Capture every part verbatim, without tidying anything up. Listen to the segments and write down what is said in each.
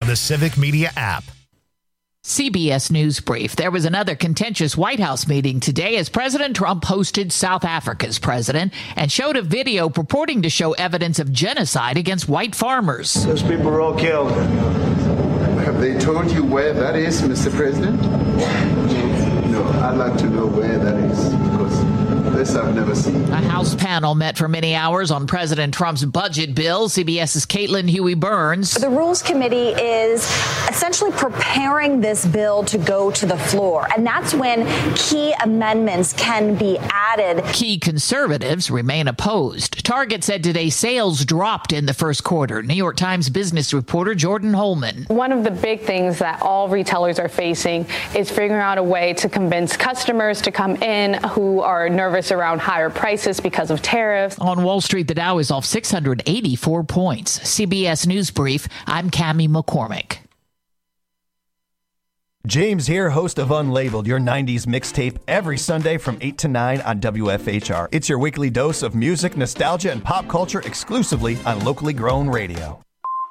the Civic Media app. C B S News Brief. There was another contentious White House meeting today as President Trump hosted South Africa's president and showed a video purporting to show evidence of genocide against white farmers. Those people were all killed. Have they told you where that is, Mister President? No, I'd like to know where that is, because this I've never seen. A House panel met for many hours on President Trump's budget bill. CBS's Caitlin Huey-Burns. The Rules Committee is essentially preparing this bill to go to the floor, and that's when key amendments can be added. Key conservatives remain opposed. Target said today sales dropped in the first quarter. New York Times business reporter Jordan Holman. One of the big things that all retailers are facing is figuring out a way to convince customers to come in who are nervous around higher prices because of tariffs. On Wall Street, the Dow is off six hundred eighty-four points. C B S News Brief, I'm Cammie McCormick. James here, host of Unlabeled, your nineties mixtape, every Sunday from eight to nine on W F H R. It's your weekly dose of music, nostalgia, and pop culture exclusively on locally grown radio.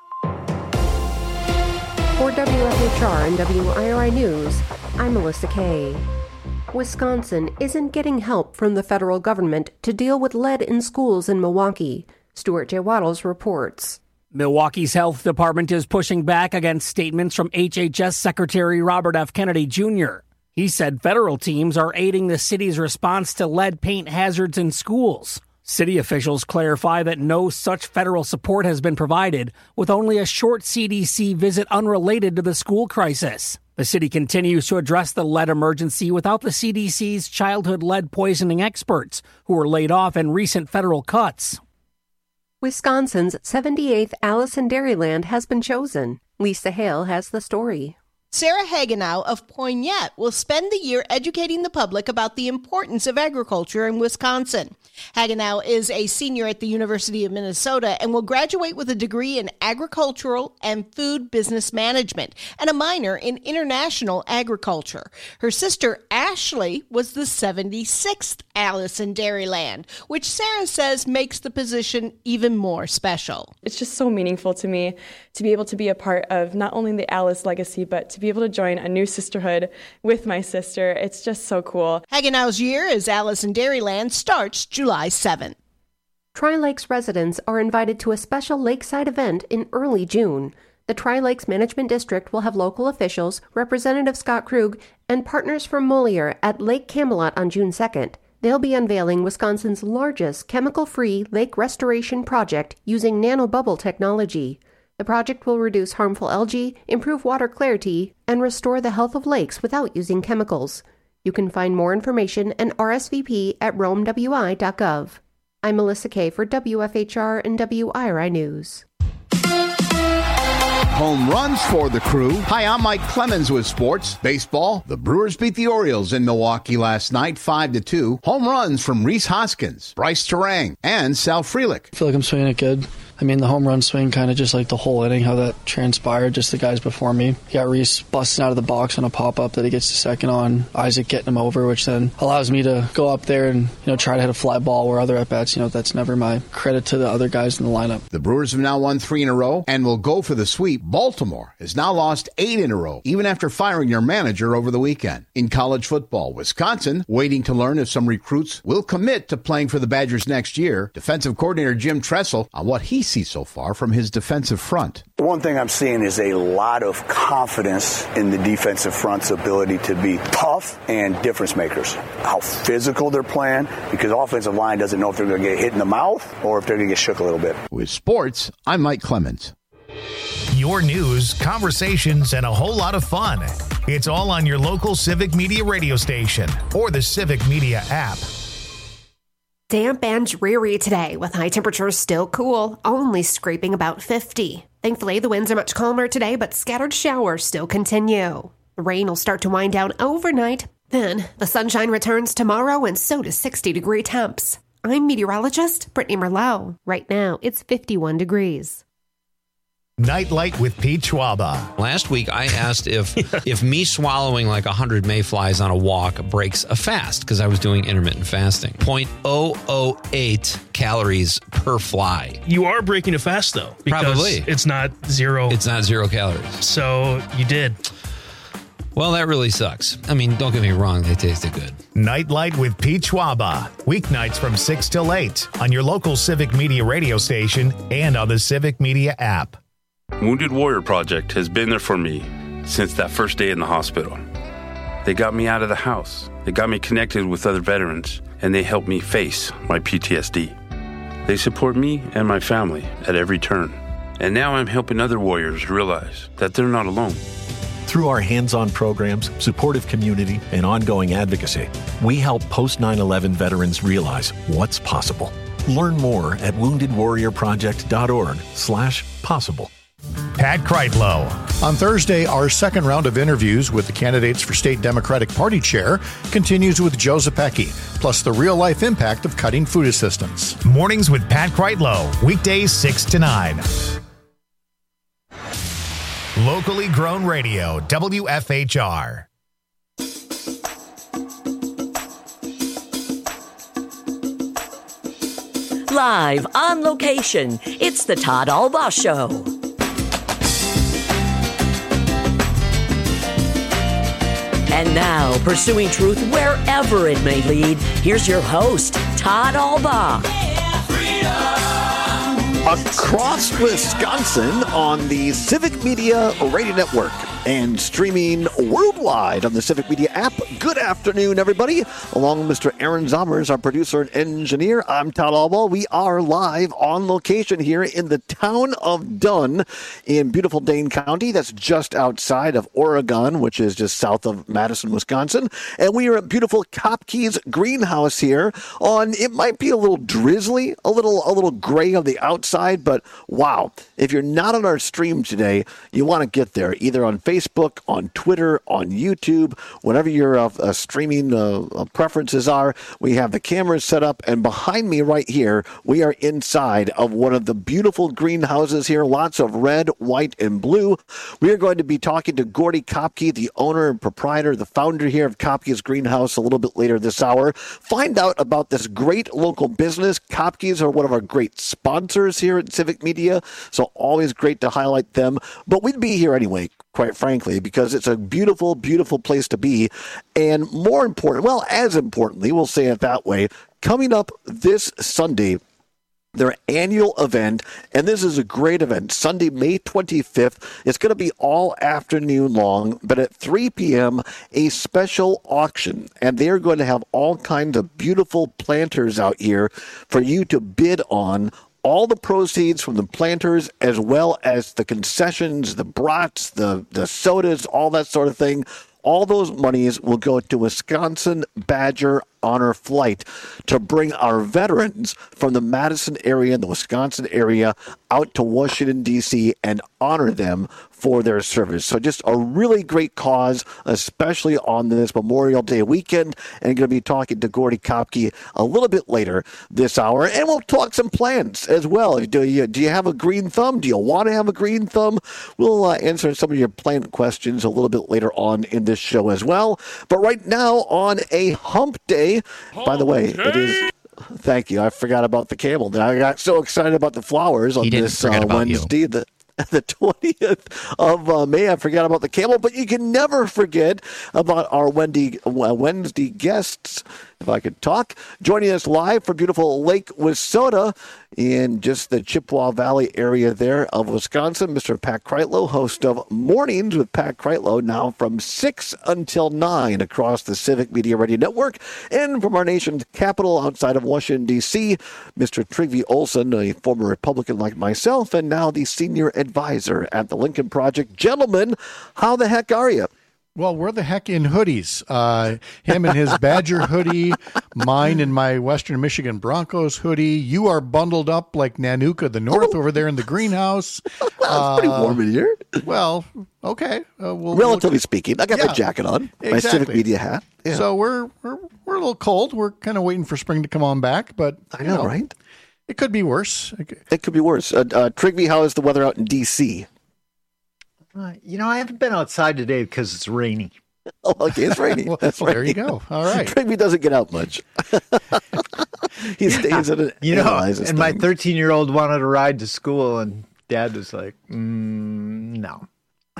For W F H R and W I R I News, I'm Melissa Kay. Wisconsin isn't getting help from the federal government to deal with lead in schools in Milwaukee. Stuart J. Waddles reports. Milwaukee's health department is pushing back against statements from H H S Secretary Robert F. Kennedy Junior He said federal teams are aiding the city's response to lead paint hazards in schools. City officials clarify that no such federal support has been provided, with only a short C D C visit unrelated to the school crisis. The city continues to address the lead emergency without the C D C's childhood lead poisoning experts, who were laid off in recent federal cuts. Wisconsin's seventy-eighth Alice in Dairyland has been chosen. Lisa Hale has the story. Sarah Hagenau of Poignette will spend the year educating the public about the importance of agriculture in Wisconsin. Hagenau is a senior at the University of Minnesota and will graduate with a degree in agricultural and food business management and a minor in international agriculture. Her sister Ashley was the seventy-sixth Alice in Dairyland, which Sarah says makes the position even more special. It's just so meaningful to me to be able to be a part of not only the Alice legacy, but to be able to join a new sisterhood with my sister. It's just so cool. Hagenau's year as Alice in Dairyland starts July seventh. Tri-Lakes residents are invited to a special lakeside event in early June. The Tri-Lakes Management District will have local officials, Representative Scott Krug, and partners from Moliere at Lake Camelot on June second. They'll be unveiling Wisconsin's largest chemical-free lake restoration project using nanobubble technology. The project will reduce harmful algae, improve water clarity, and restore the health of lakes without using chemicals. You can find more information and R S V P at rome w i dot gov. I'm Melissa Kay for W F H R and W I R I News. Home runs for the Crew. Hi, I'm Mike Clemens with sports. Baseball, the Brewers beat the Orioles in Milwaukee last night, five to two. Home runs from Rhys Hoskins, Bryce Terang, and Sal Frelick. I feel like I'm swinging it good. I mean, the home run swing, kind of just like the whole inning, how that transpired, just the guys before me. You got Rhys busting out of the box on a pop-up that he gets to second on, Isaac getting him over, which then allows me to go up there and, you know, try to hit a fly ball where other at-bats, you know, that's never my credit to the other guys in the lineup. The Brewers have now won three in a row and will go for the sweep. Baltimore has now lost eight in a row, even after firing their manager over the weekend. In college football, Wisconsin waiting to learn if some recruits will commit to playing for the Badgers next year. Defensive coordinator Jim Tressel on what he sees so far from his defensive front. One thing I'm seeing is a lot of confidence in the defensive front's ability to be tough and difference makers. How physical they're playing, because the offensive line doesn't know if they're going to get hit in the mouth or if they're going to get shook a little bit. With sports, I'm Mike Clemens. Your news, conversations, and a whole lot of fun. It's all on your local Civic Media radio station or the Civic Media app. Damp and dreary today, with high temperatures still cool, only scraping about fifty. Thankfully, the winds are much calmer today, but scattered showers still continue. The rain will start to wind down overnight. Then, the sunshine returns tomorrow, and so does sixty-degree temps. I'm meteorologist Brittany Merlot. Right now, it's fifty-one degrees. Nightlight with Pete Schwaba. Last week, I asked if if me swallowing like one hundred mayflies on a walk breaks a fast, because I was doing intermittent fasting. zero point zero zero eight calories per fly. You are breaking a fast, though. Because Probably. It's not zero. It's not zero calories. So you did. Well, that really sucks. I mean, don't get me wrong. They tasted good. Nightlight with Pete Schwaba. Weeknights from six till eight on your local Civic Media radio station and on the Civic Media app. Wounded Warrior Project has been there for me since that first day in the hospital. They got me out of the house. They got me connected with other veterans, and they helped me face my P T S D. They support me and my family at every turn. And now I'm helping other warriors realize that they're not alone. Through our hands-on programs, supportive community, and ongoing advocacy, we help post nine eleven veterans realize what's possible. Learn more at wounded warrior project dot org slash possible. Pat Kreitlow. On Thursday, our second round of interviews with the candidates for state Democratic Party chair continues with Joe Zepecki, plus the real-life impact of cutting food assistance. Mornings with Pat Kreitlow, weekdays six to nine. Locally grown radio, W F H R. Live on location, it's the Todd Albaugh Show. And now, pursuing truth wherever it may lead, here's your host, Todd Albaugh. Across Wisconsin on the Civic Media Radio Network and streaming worldwide on the Civic Media app. Good afternoon, everybody. Along with Mister Aaron Zommers, our producer and engineer, I'm Todd Albaugh. We are live on location here in the town of Dunn in beautiful Dane County. That's just outside of Oregon, which is just south of Madison, Wisconsin. And we are at beautiful Kopke's greenhouse here on, it might be a little drizzly, a little, a little gray on the outside, but wow. If you're not on our stream today, you want to get there either on Facebook, on Twitter, on YouTube, whatever your uh, uh, streaming uh, preferences are. We have the cameras set up, and behind me right here, we are inside of one of the beautiful greenhouses here, lots of red, white, and blue. We are going to be talking to Gordy Kopke, the owner and proprietor, the founder here of Kopke's Greenhouse, a little bit later this hour. Find out about this great local business. Kopke's are one of our great sponsors here at Civic Media, so always great to highlight them. But we'd be here anyway, quite frankly, because it's a beautiful, beautiful place to be. And more important, well, as importantly, we'll say it that way, coming up this Sunday, their annual event, and this is a great event, Sunday, May twenty-fifth. It's going to be all afternoon long, but at three p.m., a special auction, and they're going to have all kinds of beautiful planters out here for you to bid on. All the proceeds from the planters, as well as the concessions, the brats, the, the sodas, all that sort of thing, all those monies will go to Wisconsin Badger Honor Flight to bring our veterans from the Madison area and the Wisconsin area out to Washington, D C and honor them for their service. So just a really great cause, especially on this Memorial Day weekend. And going to be talking to Gordy Kopke a little bit later this hour. And we'll talk some plans as well. Do you, do you have a green thumb? Do you want to have a green thumb? We'll uh, answer some of your plant questions a little bit later on in this show as well. But right now on a hump day, by the way, it is... Thank you. I forgot about the camel. I got so excited about the flowers on this uh, Wednesday, the, the twentieth of uh, May. I forgot about the camel, but you can never forget about our Wendy, uh, Wednesday guests, if I could talk. Joining us live from beautiful Lake Wissota in just the Chippewa Valley area there of Wisconsin, Mister Pat Kreitlow, host of Mornings with Pat Kreitlow, now from six until nine across the Civic Media Radio Network. And from our nation's capital outside of Washington, D C, Mister Trygve Olsen, a former Republican like myself, and now the senior advisor at the Lincoln Project. Gentlemen, how the heck are you? Well, we're the heck in hoodies. Uh, him in his Badger hoodie, mine in my Western Michigan Broncos hoodie. You are bundled up like Nanuka the North over there in the greenhouse. Well, it's uh, pretty warm in here. Well, okay. Uh, we'll, Relatively we'll, speaking. I got yeah, my jacket on, exactly. my Civic Media hat. Yeah. So we're, we're we're a little cold. We're kind of waiting for spring to come on back, but I know, know, right? It could be worse. It could be worse. Uh, uh, Trygve, how is the weather out in D C? Uh, you know, I haven't been outside today because it's rainy. Oh, okay, it's rainy. well, That's well, there right. you go. All right. Trigby doesn't get out much. he stays at it. You know, analyzes and my things. thirteen-year-old wanted to ride to school, and Dad was like, mm, no.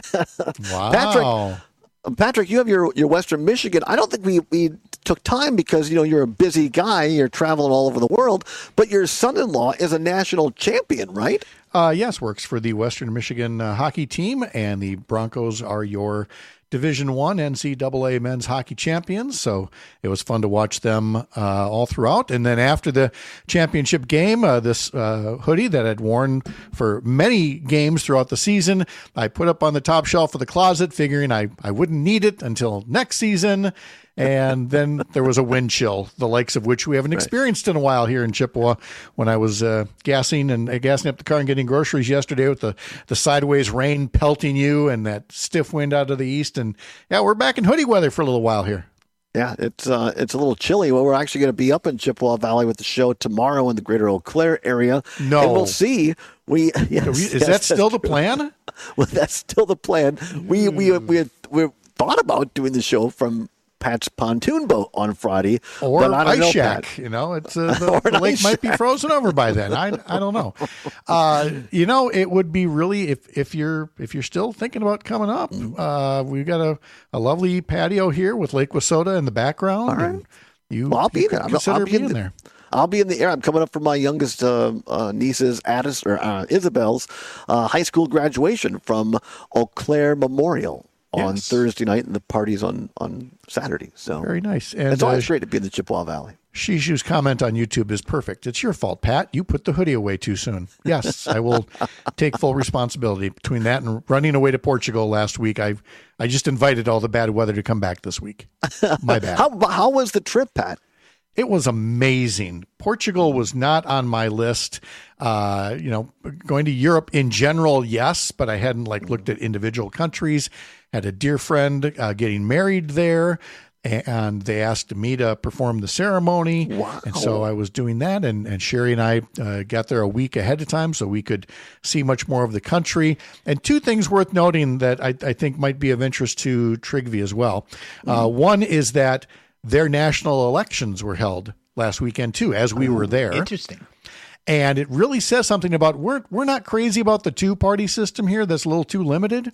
Wow. Patrick, Patrick, you have your, your Western Michigan. I don't think we, we took time because, you know, you're a busy guy. You're traveling all over the world. But your son-in-law is a national champion, right? Uh, yes, works for the Western Michigan uh, hockey team, and the Broncos are your Division One N C double A men's hockey champions. So it was fun to watch them uh, all throughout. And then after the championship game, uh, this uh, hoodie that I'd worn for many games throughout the season, I put up on the top shelf of the closet, figuring I, I wouldn't need it until next season. And then there was a wind chill, the likes of which we haven't experienced in a while here in Chippewa. When I was uh, gassing and uh, gassing up the car and getting groceries yesterday with the, the sideways rain pelting you and that stiff wind out of the east. And yeah, we're back in hoodie weather for a little while here. Yeah, it's uh, it's a little chilly. Well, we're actually going to be up in Chippewa Valley with the show tomorrow in the greater Eau Claire area. No. And we'll see. We yes, Is yes, that still the true. plan? Well, that's still the plan. We we we had, we thought about doing the show from Pat's pontoon boat on Friday, Or but I don't ice know, shack, Pat. you know, it's uh, the, Or an the lake ice might be shack. frozen over by then. I I don't know. Uh, you know, it would be really if if you're if you're still thinking about coming up. Uh, we've got a, a lovely patio here with Lake Wasota in the background. All right. And you, Well, I'll be you there. could I'm- Consider I'll be in being the- there. I'll be in the air. I'm coming up for my youngest uh, uh, niece's Addis or uh, Isabel's uh, high school graduation from Eau Claire Memorial on Yes. Thursday night, and the party's on on Saturday. So Very nice. And it's always uh, great to be in the Chippewa Valley. Shishu's comment on YouTube is perfect. It's your fault, Pat. You put the hoodie away too soon. Yes, I will take full responsibility. Between that and running away to Portugal last week, I I just invited all the bad weather to come back this week. My bad. How how was the trip, Pat? It was amazing. Portugal was not on my list. Uh, you know, going to Europe in general, yes, but I hadn't like looked at individual countries. Had a dear friend uh, getting married there, and they asked me to perform the ceremony. Wow. And so I was doing that, and, and Sherry and I uh, got there a week ahead of time so we could see much more of the country. And two things worth noting that I, I think might be of interest to Trigvi as well. Uh, one is that their national elections were held last weekend too, as we were there. Interesting. And it really says something about we're we're not crazy about the two party system here. That's a little too limited,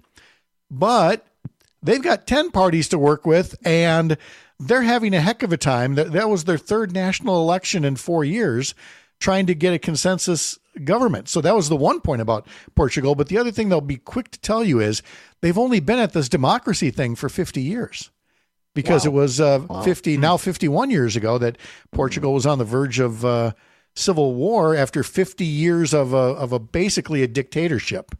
but they've got ten parties to work with, and they're having a heck of a time. That that was their third national election in four years, trying to get a consensus government. So that was the one point about Portugal. But the other thing they'll be quick to tell you is they've only been at this democracy thing for fifty years. Because Wow. it was uh, Wow. fifty, now fifty-one years ago that Portugal was on the verge of uh, civil war after fifty years of a, of a basically a dictatorship.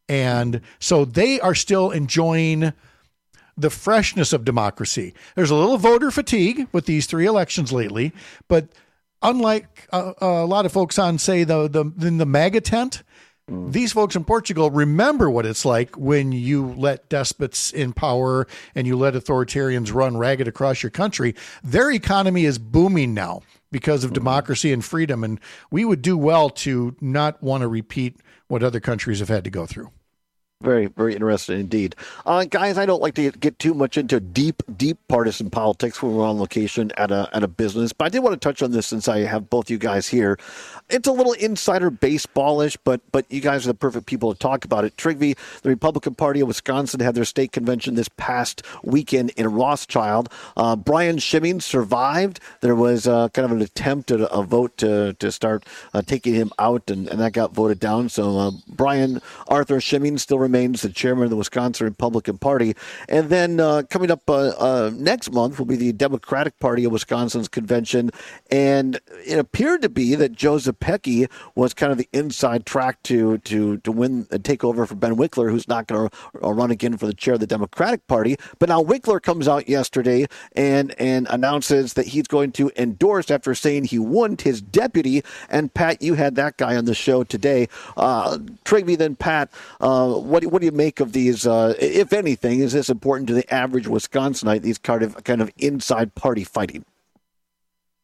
And so they are still enjoying the freshness of democracy. There's a little voter fatigue with these three elections lately, but unlike uh, a lot of folks on, say, the, the, in the MAGA tent, these folks in Portugal remember what it's like when you let despots in power and you let authoritarians run ragged across your country. Their economy is booming now because of democracy and freedom, and we would do well to not want to repeat what other countries have had to go through. Very, very interesting indeed. Uh, guys, I don't like to get too much into deep, deep partisan politics when we're on location at a at a business, but I did want to touch on this since I have both you guys here. It's a little insider baseballish, but but you guys are the perfect people to talk about it. Trigvi, the Republican Party of Wisconsin, had their state convention this past weekend in Rothschild. Uh, Brian Schimming survived. There was uh, kind of an attempt at a, a vote to to start uh, taking him out, and, and that got voted down. So uh, Brian Arthur Schimming still remains remains the chairman of the Wisconsin Republican Party. And then uh, coming up uh, uh, next month will be the Democratic Party of Wisconsin's convention. And it appeared to be that Joe Zepecki was kind of the inside track to to to win and take over for Ben Wickler, who's not going to run again for the chair of the Democratic Party. But now Wickler comes out yesterday and, and announces that he's going to endorse, after saying he wouldn't, his deputy. And Pat, you had that guy on the show today. Uh, Trigby, then Pat, uh, what What do you make of these, uh, if anything, is this important to the average Wisconsinite, these kind of kind of inside party fighting?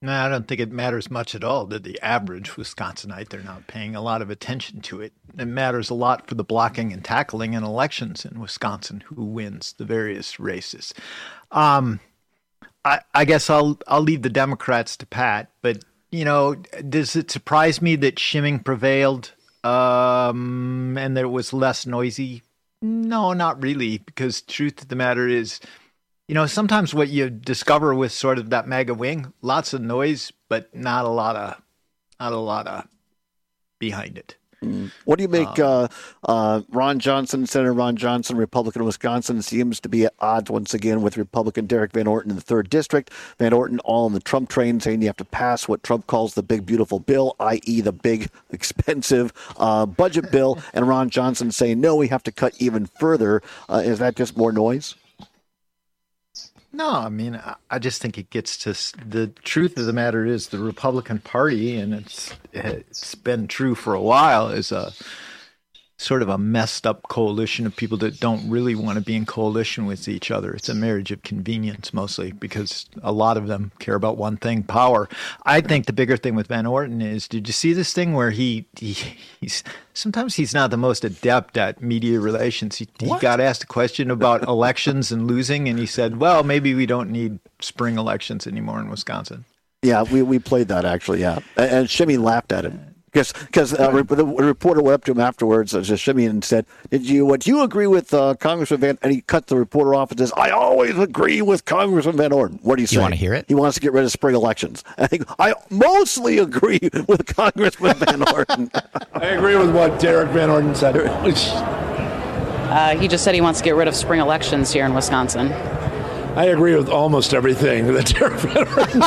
No, I don't think it matters much at all to the average Wisconsinite. They're not paying a lot of attention to it. It matters a lot for the blocking and tackling in elections in Wisconsin, who wins the various races. Um, I, I guess I'll I'll leave the Democrats to Pat, but you know, does it surprise me that shimming prevailed um, and that it was less noisy? No, not really, because the truth of the matter is, you know, sometimes what you discover with sort of that MAGA wing, lots of noise, but not a lot of, not a lot of behind it. Mm. What do you make? Uh, uh, Ron Johnson, Senator Ron Johnson, Republican of Wisconsin, seems to be at odds once again with Republican Derek Van Orton in the third district. Van Orton all on the Trump train, saying you have to pass what Trump calls the big, beautiful bill, that is the big, expensive uh, budget bill. And Ron Johnson saying, no, we have to cut even further. Uh, is that just more noise? No, I mean, I just think it gets to the truth of the matter is the Republican Party, and it's it's been true for a while, is a sort of a messed up coalition of people that don't really want to be in coalition with each other. It's a marriage of convenience mostly, because a lot of them care about one thing, power. I think the bigger thing with Van Orton is, did you see this thing where he, he he's sometimes he's not the most adept at media relations. He, he got asked a question about elections and losing, and he said, well, maybe we don't need spring elections anymore in Wisconsin. Yeah, we, we played that actually, yeah. And, and Shimmy laughed at him. Because uh, the reporter went up to him afterwards, uh, Shimmy, and said, "Did you? What do you agree with uh, Congressman Van?" And he cut the reporter off and says, "I always agree with Congressman Van Orton." What do you say? You want to hear it? He wants to get rid of spring elections. I think I mostly agree with Congressman Van Orton. I agree with what Derek Van Orton said. Uh, he just said he wants to get rid of spring elections here in Wisconsin. I agree with almost everything that Derek Van Orton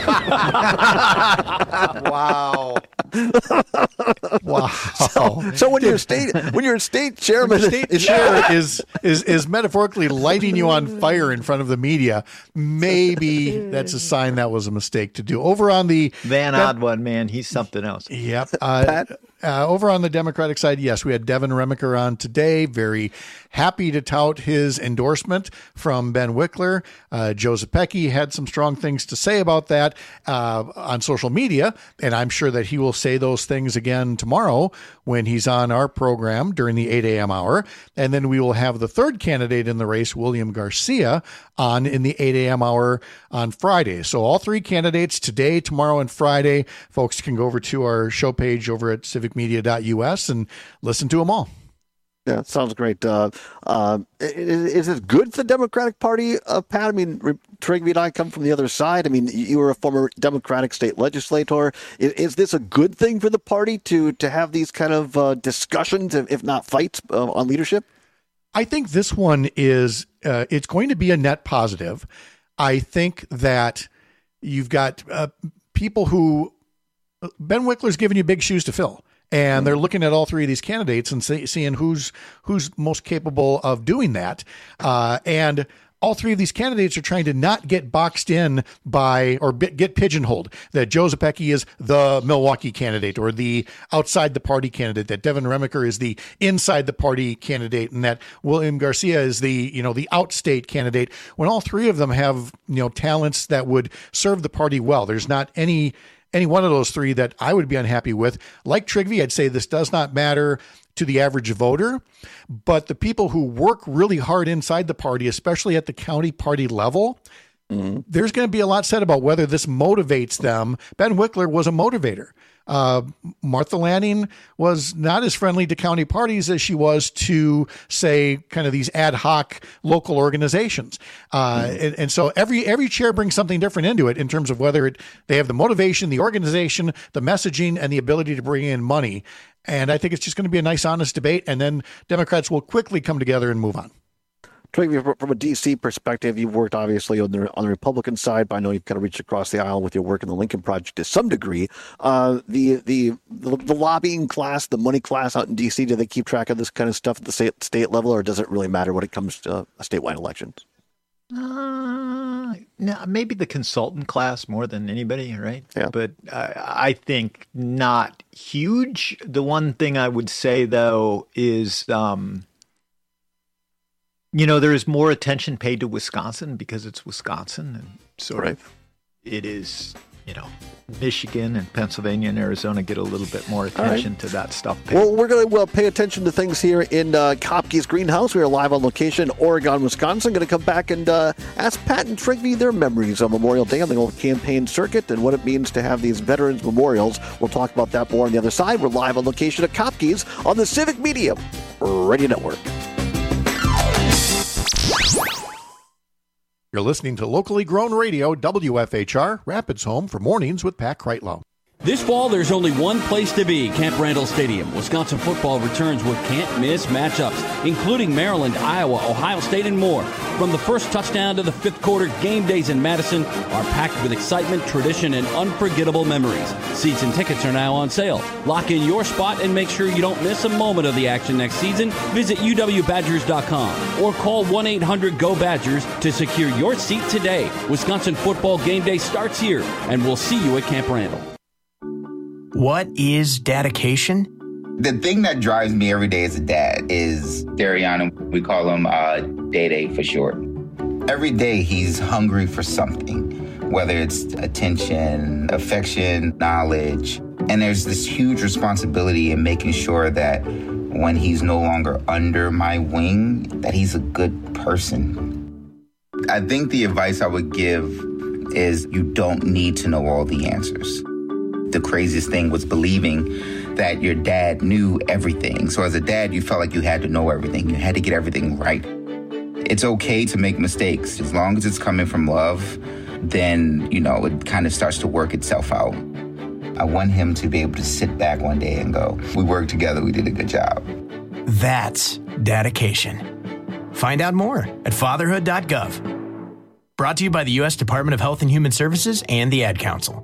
said. Wow. Wow. So, so when you're state when you're state chairman, when state chair is is is metaphorically lighting you on fire in front of the media, maybe that's a sign that was a mistake to do. Over on the Van Odd one, man, he's something else. Yep. Uh, uh, over on the Democratic side, yes, we had Devin Remiker on today. Very happy to tout his endorsement from Ben Wickler. Uh, Joe Zepecki had some strong things to say about that uh, on social media, and I'm sure that he will say those things again tomorrow when he's on our program during the eight a.m. hour. And then we will have the third candidate in the race, William Garcia, on in the eight a.m. hour on Friday. So all three candidates today, tomorrow, and Friday. Folks can go over to our show page over at civic media dot u s and listen to them all. Yeah, sounds great. Uh, uh, is, is it good for the Democratic Party, uh, Pat? I mean, Trygve and I come from the other side. I mean, you were a former Democratic state legislator. Is, is this a good thing for the party to to have these kind of uh, discussions, if not fights, uh, on leadership? I think this one is, uh, it's going to be a net positive. I think that you've got uh, people who, Ben Wickler's giving you big shoes to fill. And they're looking at all three of these candidates and see, seeing who's who's most capable of doing that. Uh, and all three of these candidates are trying to not get boxed in by or b- get pigeonholed. That Joe Zepecki is the Milwaukee candidate or the outside the party candidate. That Devin Remiker is the inside the party candidate, and that William Garcia is the you know the outstate candidate. When all three of them have you know talents that would serve the party well, there's not any. Any one of those three that I would be unhappy with. Like Trygve, I'd say this does not matter to the average voter, but the people who work really hard inside the party, especially at the county party level, mm-hmm. there's going to be a lot said about whether this motivates them. Ben Wickler was a motivator. Uh, Martha Lanning was not as friendly to county parties as she was to, say, kind of these ad hoc local organizations. Uh, mm-hmm. and, and so every every chair brings something different into it in terms of whether it, they have the motivation, the organization, the messaging, and the ability to bring in money. And I think it's just going to be a nice, honest debate, and then Democrats will quickly come together and move on. Trygve, from a D C perspective, you've worked obviously on the on the Republican side, but I know you've kind of reached across the aisle with your work in the Lincoln Project to some degree. Uh, the, the the the lobbying class, the money class out in D C, do they keep track of this kind of stuff at the state, state level, or does it really matter when it comes to uh, statewide elections? Uh, no, maybe the consultant class more than anybody, right? Yeah. But uh, I think not huge. The one thing I would say, though, is... Um, You know, there is more attention paid to Wisconsin because it's Wisconsin, and sort right. of it is, you know, Michigan and Pennsylvania and Arizona get a little bit more attention right. to that stuff. Well, we're going to well, pay attention to things here in uh, Kopke's Greenhouse. We are live on location, Oregon, Wisconsin. Going to come back and uh, ask Pat and Trigby their memories of Memorial Day on the old campaign circuit and what it means to have these veterans memorials. We'll talk about that more on the other side. We're live on location at Kopke's on the Civic Media Radio Network. You're listening to locally grown radio, W F H R, Rapids Home for Mornings with Pat Kreitlow. This fall, there's only one place to be, Camp Randall Stadium. Wisconsin football returns with can't-miss matchups, including Maryland, Iowa, Ohio State, and more. From the first touchdown to the fifth quarter, game days in Madison are packed with excitement, tradition, and unforgettable memories. Seats and tickets are now on sale. Lock in your spot and make sure you don't miss a moment of the action next season. Visit U W Badgers dot com or call one eight hundred G O Badgers to secure your seat today. Wisconsin football game day starts here, and we'll see you at Camp Randall. What is dedication? The thing that drives me every day as a dad is Darian. We call him uh, Day-Day for short. Every day he's hungry for something, whether it's attention, affection, knowledge. And there's this huge responsibility in making sure that when he's no longer under my wing, that he's a good person. I think the advice I would give is you don't need to know all the answers. The craziest thing was believing that your dad knew everything. So as a dad, you felt like you had to know everything. You had to get everything right. It's okay to make mistakes. As long as it's coming from love, then, you know, it kind of starts to work itself out. I want him to be able to sit back one day and go, we worked together, we did a good job. That's dedication. Find out more at fatherhood dot gov. Brought to you by the U S Department of Health and Human Services and the Ad Council.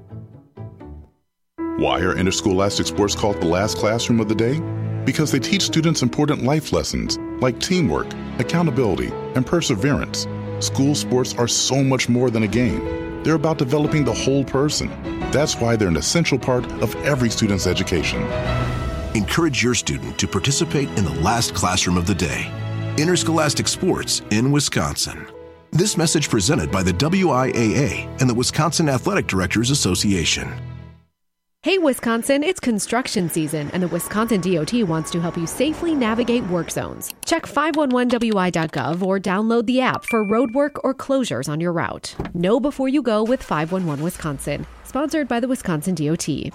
Why are interscholastic sports called the last classroom of the day? Because they teach students important life lessons like teamwork, accountability, and perseverance. School sports are so much more than a game. They're about developing the whole person. That's why they're an essential part of every student's education. Encourage your student to participate in the last classroom of the day. Interscholastic sports in Wisconsin. This message presented by the W I A A and the Wisconsin Athletic Directors Association. Hey Wisconsin, it's construction season and the Wisconsin D O T wants to help you safely navigate work zones. Check five one one W I dot gov or download the app for road work or closures on your route. Know before you go with five one one Wisconsin. Sponsored by the Wisconsin D O T.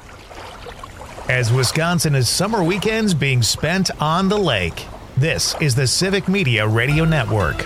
As Wisconsin is summer weekends being spent on the lake, this is the Civic Media Radio Network.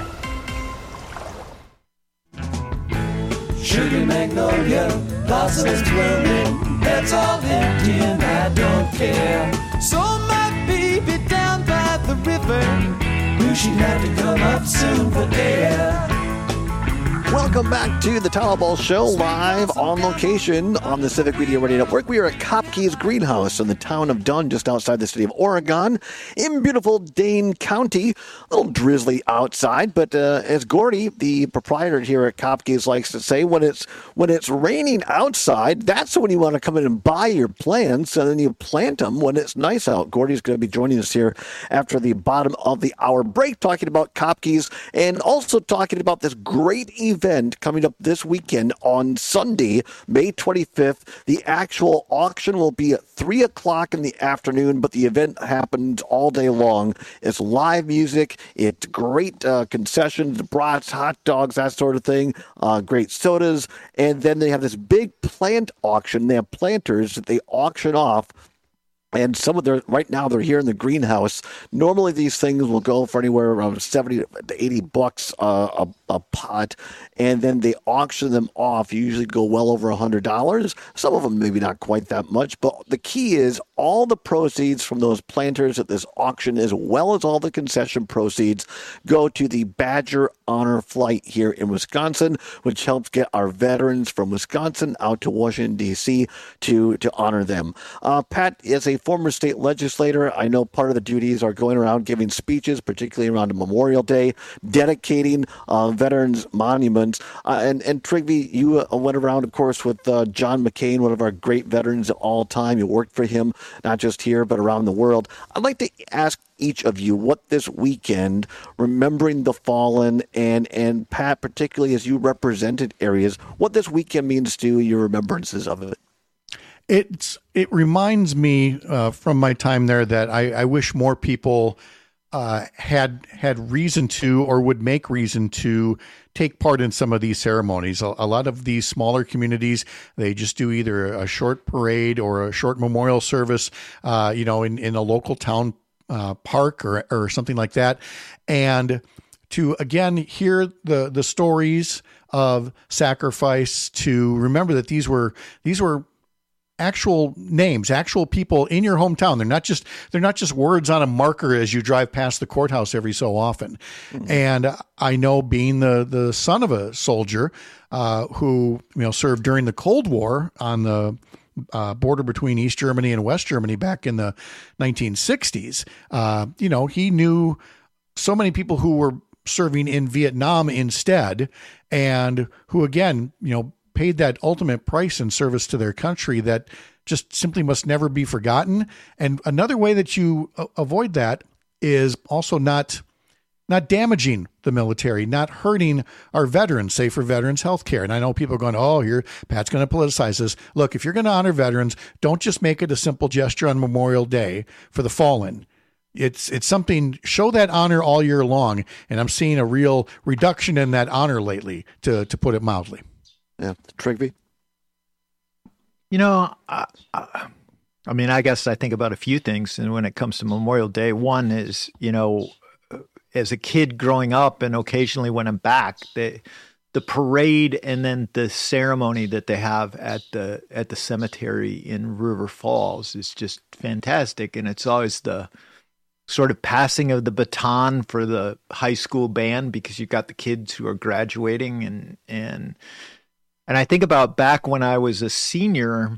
Sugar magnolia, blossoms blooming, heads all empty and I don't care. So my baby down by the river, knew she'd have to come up soon for air. Welcome back to the Town Ball Show, live on location on the Civic Media Radio Network. We are at Kopke's Greenhouse in the town of Dunn, just outside the city of Oregon, in beautiful Dane County. A little drizzly outside, but uh, as Gordy, the proprietor here at Kopke's, likes to say, when it's when it's raining outside, that's when you want to come in and buy your plants, and then you plant them when it's nice out. Gordy's going to be joining us here after the bottom of the hour break, talking about Kopke's and also talking about this great event event coming up this weekend on Sunday, May twenty-fifth. The actual auction will be at three o'clock in the afternoon, but the event happens all day long. It's live music. It's great uh, concessions, brats, hot dogs, that sort of thing, uh, great sodas. And then they have this big plant auction. They have planters that they auction off. And some of their, right now they're here in the greenhouse. Normally these things will go for anywhere around seventy to eighty bucks uh, a, a pot. And then they auction them off. You usually go well over one hundred dollars. Some of them maybe not quite that much. But the key is all the proceeds from those planters at this auction, as well as all the concession proceeds, go to the Badger Honor Flight here in Wisconsin, which helps get our veterans from Wisconsin out to Washington, D C to, to honor them. Uh, Pat is a former state legislator. I know part of the duties are going around giving speeches, particularly around Memorial Day, dedicating uh, veterans monuments. Uh, and, and Trygve, you uh, went around, of course, with uh, John McCain, one of our great veterans of all time. You worked for him, not just here, but around the world. I'd like to ask each of you what this weekend, remembering the fallen, and, and Pat, particularly as you represented areas, what this weekend means to your remembrances of it. It's it reminds me uh, from my time there that I, I wish more people uh, had had reason to or would make reason to take part in some of these ceremonies. A, a lot of these smaller communities, they just do either a short parade or a short memorial service, uh, you know, in, in a local town uh, park or or something like that, and to again hear the the stories of sacrifice, to remember that these were these were. actual names, actual people in your hometown. They're not just, they're not just words on a marker as you drive past the courthouse every so often. Mm-hmm. And I know, being the, the son of a soldier, uh, who, you know, served during the Cold War on the uh, border between East Germany and West Germany back in the nineteen sixties, uh, you know, he knew so many people who were serving in Vietnam instead, and who, again, you know, paid that ultimate price in service to their country that just simply must never be forgotten. And another way that you uh, avoid that is also not not damaging the military, not hurting our veterans, say for veterans healthcare. And I know people are going, oh, here, Pat's going to politicize this. Look, if you're going to honor veterans, don't just make it a simple gesture on Memorial Day for the fallen. It's it's something, show that honor all year long. And I'm seeing a real reduction in that honor lately, to to put it mildly. Yeah, Trygve? You know, I, I, I mean, I guess I think about a few things. And when it comes to Memorial Day, one is, you know, as a kid growing up and occasionally when I'm back, the, the parade and then the ceremony that they have at the at the cemetery in River Falls is just fantastic. And it's always the sort of passing of the baton for the high school band, because you've got the kids who are graduating, and and And I think about back when I was a senior,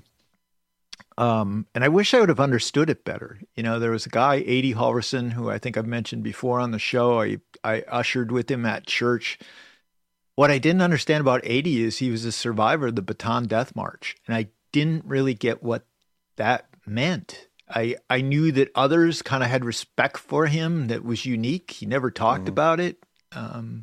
um, and I wish I would have understood it better. You know, there was a guy, Ady Halverson, who I think I've mentioned before on the show. I, I ushered with him at church. What I didn't understand about Ady is he was a survivor of the Bataan Death March, and I didn't really get what that meant. I, I knew that others kind of had respect for him that was unique. He never talked mm-hmm. about it. Um,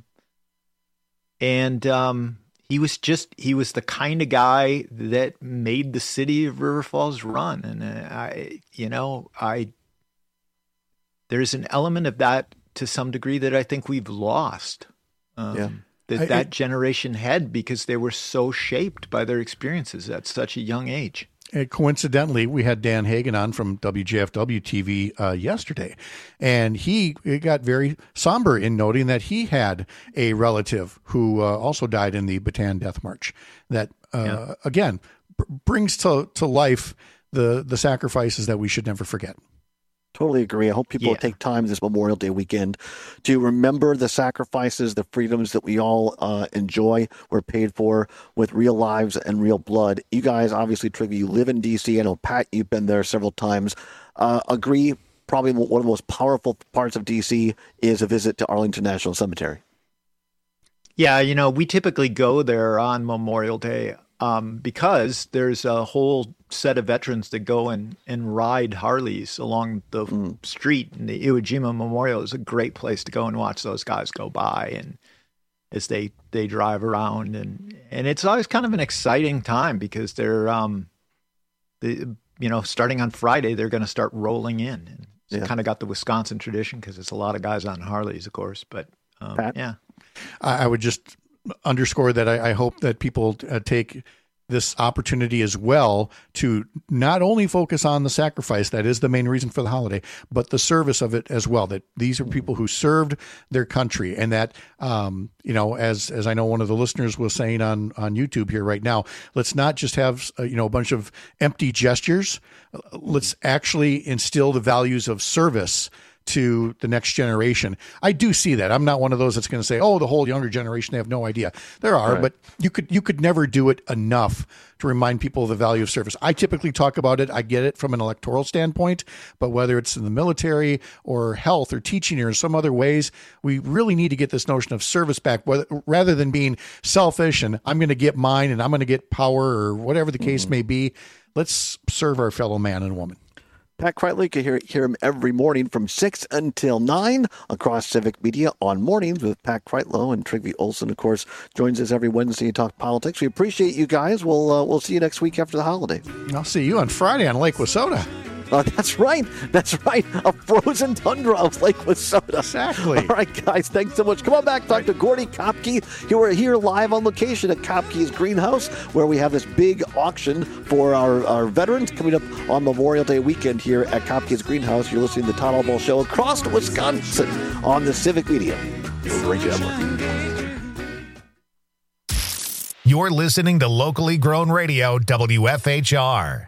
and... Um, He was just, he was the kind of guy that made the city of River Falls run. And uh, I, you know, I, there's an element of that to some degree that I think we've lost, um, yeah. that I, that I, generation had, because they were so shaped by their experiences at such a young age. And coincidentally, we had Dan Hagan on from W J F W T V uh, yesterday, and he got very somber in noting that he had a relative who uh, also died in the Bataan Death March. That uh, yeah. again b- brings to to life the the sacrifices that we should never forget. Totally agree. I hope people yeah. will take time this Memorial Day weekend to remember the sacrifices, the freedoms that we all uh, enjoy, were paid for with real lives and real blood. You guys, obviously, Trygve, you live in D C. I know, Pat, you've been there several times. Uh, agree, probably one of the most powerful parts of D C is a visit to Arlington National Cemetery. Yeah, you know, we typically go there on Memorial Day um, because there's a whole set of veterans that go and, and ride Harleys along the mm. street. And the Iwo Jima Memorial is a great place to go and watch those guys go by, and as they, they drive around. And, and it's always kind of an exciting time, because they're, um, the, you know, starting on Friday, they're going to start rolling in. And it's yeah. kind of got the Wisconsin tradition, because it's a lot of guys on Harleys, of course. But um, yeah. I would just underscore that I, I hope that people uh, take this opportunity as well to not only focus on the sacrifice, that is the main reason for the holiday, but the service of it as well, that these are people who served their country, and that, um, you know, as, as I know one of the listeners was saying on, on YouTube here right now, let's not just have, uh, you know, a bunch of empty gestures. Let's actually instill the values of service to the next generation. I do see that. I'm not one of those that's going to say, oh, the whole younger generation, they have no idea. There are, Right. but you could you could never do it enough to remind people of the value of service. I typically talk about it. I get it from an electoral standpoint, but whether it's in the military or health or teaching or some other ways, we really need to get this notion of service back, whether, rather than being selfish and I'm going to get mine and I'm going to get power or whatever the case may be. Let's serve our fellow man and woman. Pat Kreitley, you can hear, hear him every morning from six until nine across Civic Media on Mornings with Pat Kreitlow, and Trygve Olsen, of course, joins us every Wednesday to talk politics. We appreciate you guys. We'll uh, we'll see you next week after the holiday. I'll see you on Friday on Lake Wissota. Uh, that's right. That's right. A frozen tundra of Lake Wissota. Exactly. All right, guys. Thanks so much. Come on back. Talk to Gordy Kopke. Here we're here live on location at Kopke's Greenhouse, where we have this big auction for our, our veterans coming up on Memorial Day weekend here at Kopke's Greenhouse. You're listening to the Todd Albaugh Show across Wisconsin on the Civic Media Radio Network. You're listening to locally grown radio, W F H R.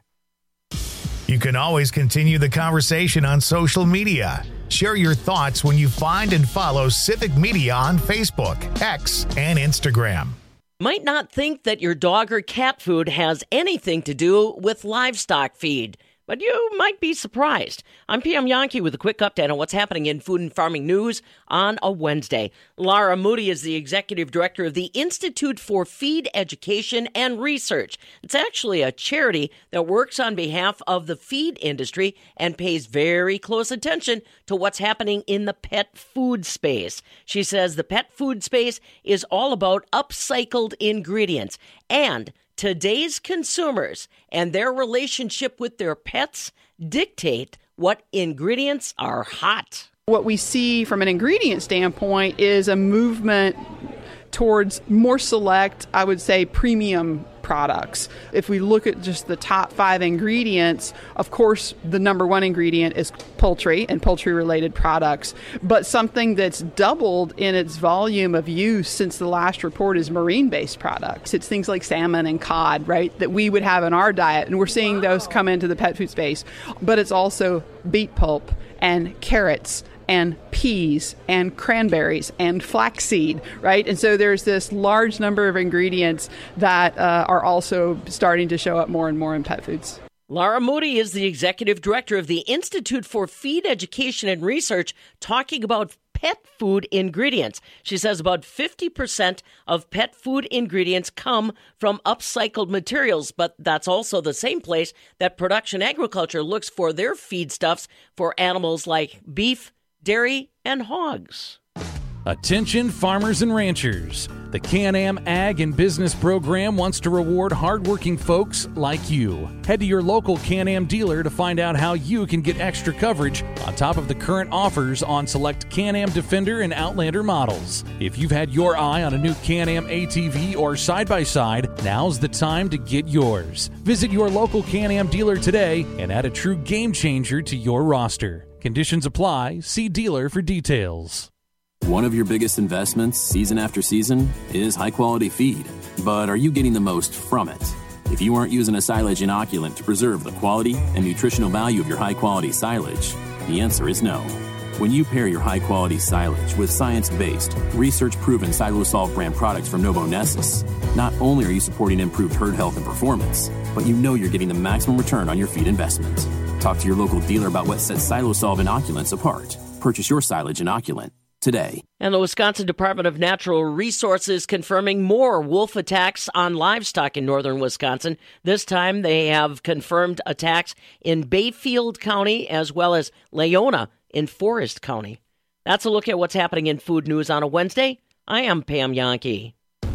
You can always continue the conversation on social media. Share your thoughts when you find and follow Civic Media on Facebook, X, and Instagram. Might not think that your dog or cat food has anything to do with livestock feed, but you might be surprised. I'm Pam Yankee with a quick update on what's happening in food and farming news on a Wednesday. Lara Moody is the executive director of the Institute for Feed Education and Research. It's actually a charity that works on behalf of the feed industry and pays very close attention to what's happening in the pet food space. She says the pet food space is all about upcycled ingredients, and today's consumers and their relationship with their pets dictate what ingredients are hot. What we see from an ingredient standpoint is a movement towards more select, I would say, premium products. If we look at just the top five ingredients, of course, the number one ingredient is poultry and poultry-related products, but something that's doubled in its volume of use since the last report is marine-based products. It's things like salmon and cod, right, that we would have in our diet, and we're seeing those come into the pet food space. But it's also beet pulp and carrots and peas and cranberries and flaxseed, right? And so there's this large number of ingredients that uh, are also starting to show up more and more in pet foods. Lara Moody is the executive director of the Institute for Feed Education and Research, talking about pet food ingredients. She says about fifty percent of pet food ingredients come from upcycled materials, but that's also the same place that Production Agriculture looks for their feedstuffs for animals like beef, dairy, and hogs. Attention farmers and ranchers. The Can-Am Ag and Business Program wants to reward hardworking folks like you. Head to your local Can-Am dealer to find out how you can get extra coverage on top of the current offers on select Can-Am Defender and Outlander models. If you've had your eye on a new Can-Am A T V or side-by-side, now's the time to get yours. Visit your local Can-Am dealer today and add a true game changer to your roster. Conditions apply. See dealer for details. One of your biggest investments, season after season, is high-quality feed. But are you getting the most from it? If you aren't using a silage inoculant to preserve the quality and nutritional value of your high-quality silage, the answer is no. When you pair your high-quality silage with science-based, research-proven Silosolv brand products from Novonesis, not only are you supporting improved herd health and performance, but you know you're getting the maximum return on your feed investment. Talk to your local dealer about what sets Silosolv inoculants apart. Purchase your silage inoculant today. And the Wisconsin Department of Natural Resources confirming more wolf attacks on livestock in northern Wisconsin. This time they have confirmed attacks in Bayfield County as well as Leona in Forest County. That's a look at what's happening in food news on a Wednesday. I am Pam Yankee.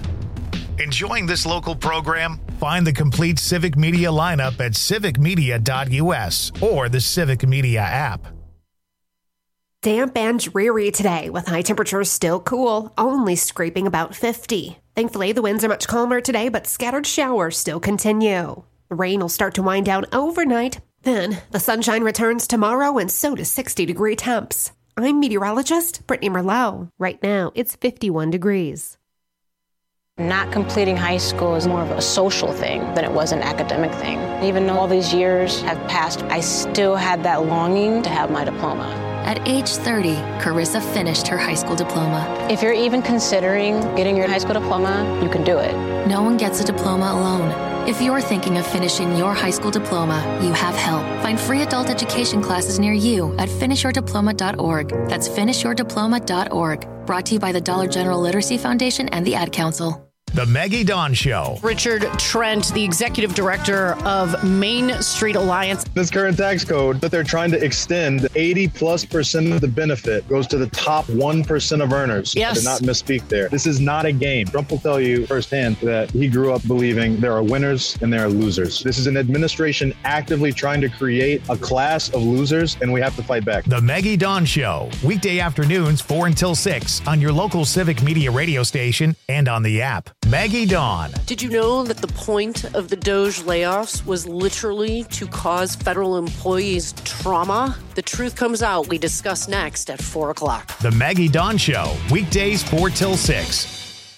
Enjoying this local program? Find the complete Civic Media lineup at civic media dot u s or the Civic Media app. Damp and dreary today with high temperatures still cool, only scraping about fifty. Thankfully, the winds are much calmer today, but scattered showers still continue. The rain will start to wind down overnight. Then, the sunshine returns tomorrow, and so does sixty-degree temps. I'm meteorologist Brittany Merlot. Right now, it's fifty-one degrees. Not completing high school is more of a social thing than it was an academic thing. Even though all these years have passed, I still had that longing to have my diploma. At age thirty, Carissa finished her high school diploma. If you're even considering getting your high school diploma, you can do it. No one gets a diploma alone. If you're thinking of finishing your high school diploma, you have help. Find free adult education classes near you at finish your diploma dot org. That's finish your diploma dot org. Brought to you by the Dollar General Literacy Foundation and the Ad Council. The Maggie Dawn Show. Richard Trent, the executive director of Main Street Alliance. This current tax code that they're trying to extend, eighty plus percent of the benefit goes to the top one percent of earners. Yes. I did not misspeak there. This is not a game. Trump will tell you firsthand that he grew up believing there are winners and there are losers. This is an administration actively trying to create a class of losers, and we have to fight back. The Maggie Dawn Show. Weekday afternoons, four until six on your local Civic Media radio station and on the app. Maggie Dawn. Did you know that the point of the Doge layoffs was literally to cause federal employees trauma? The truth comes out. We discuss next at four o'clock. The Maggie Dawn Show. Weekdays four till six.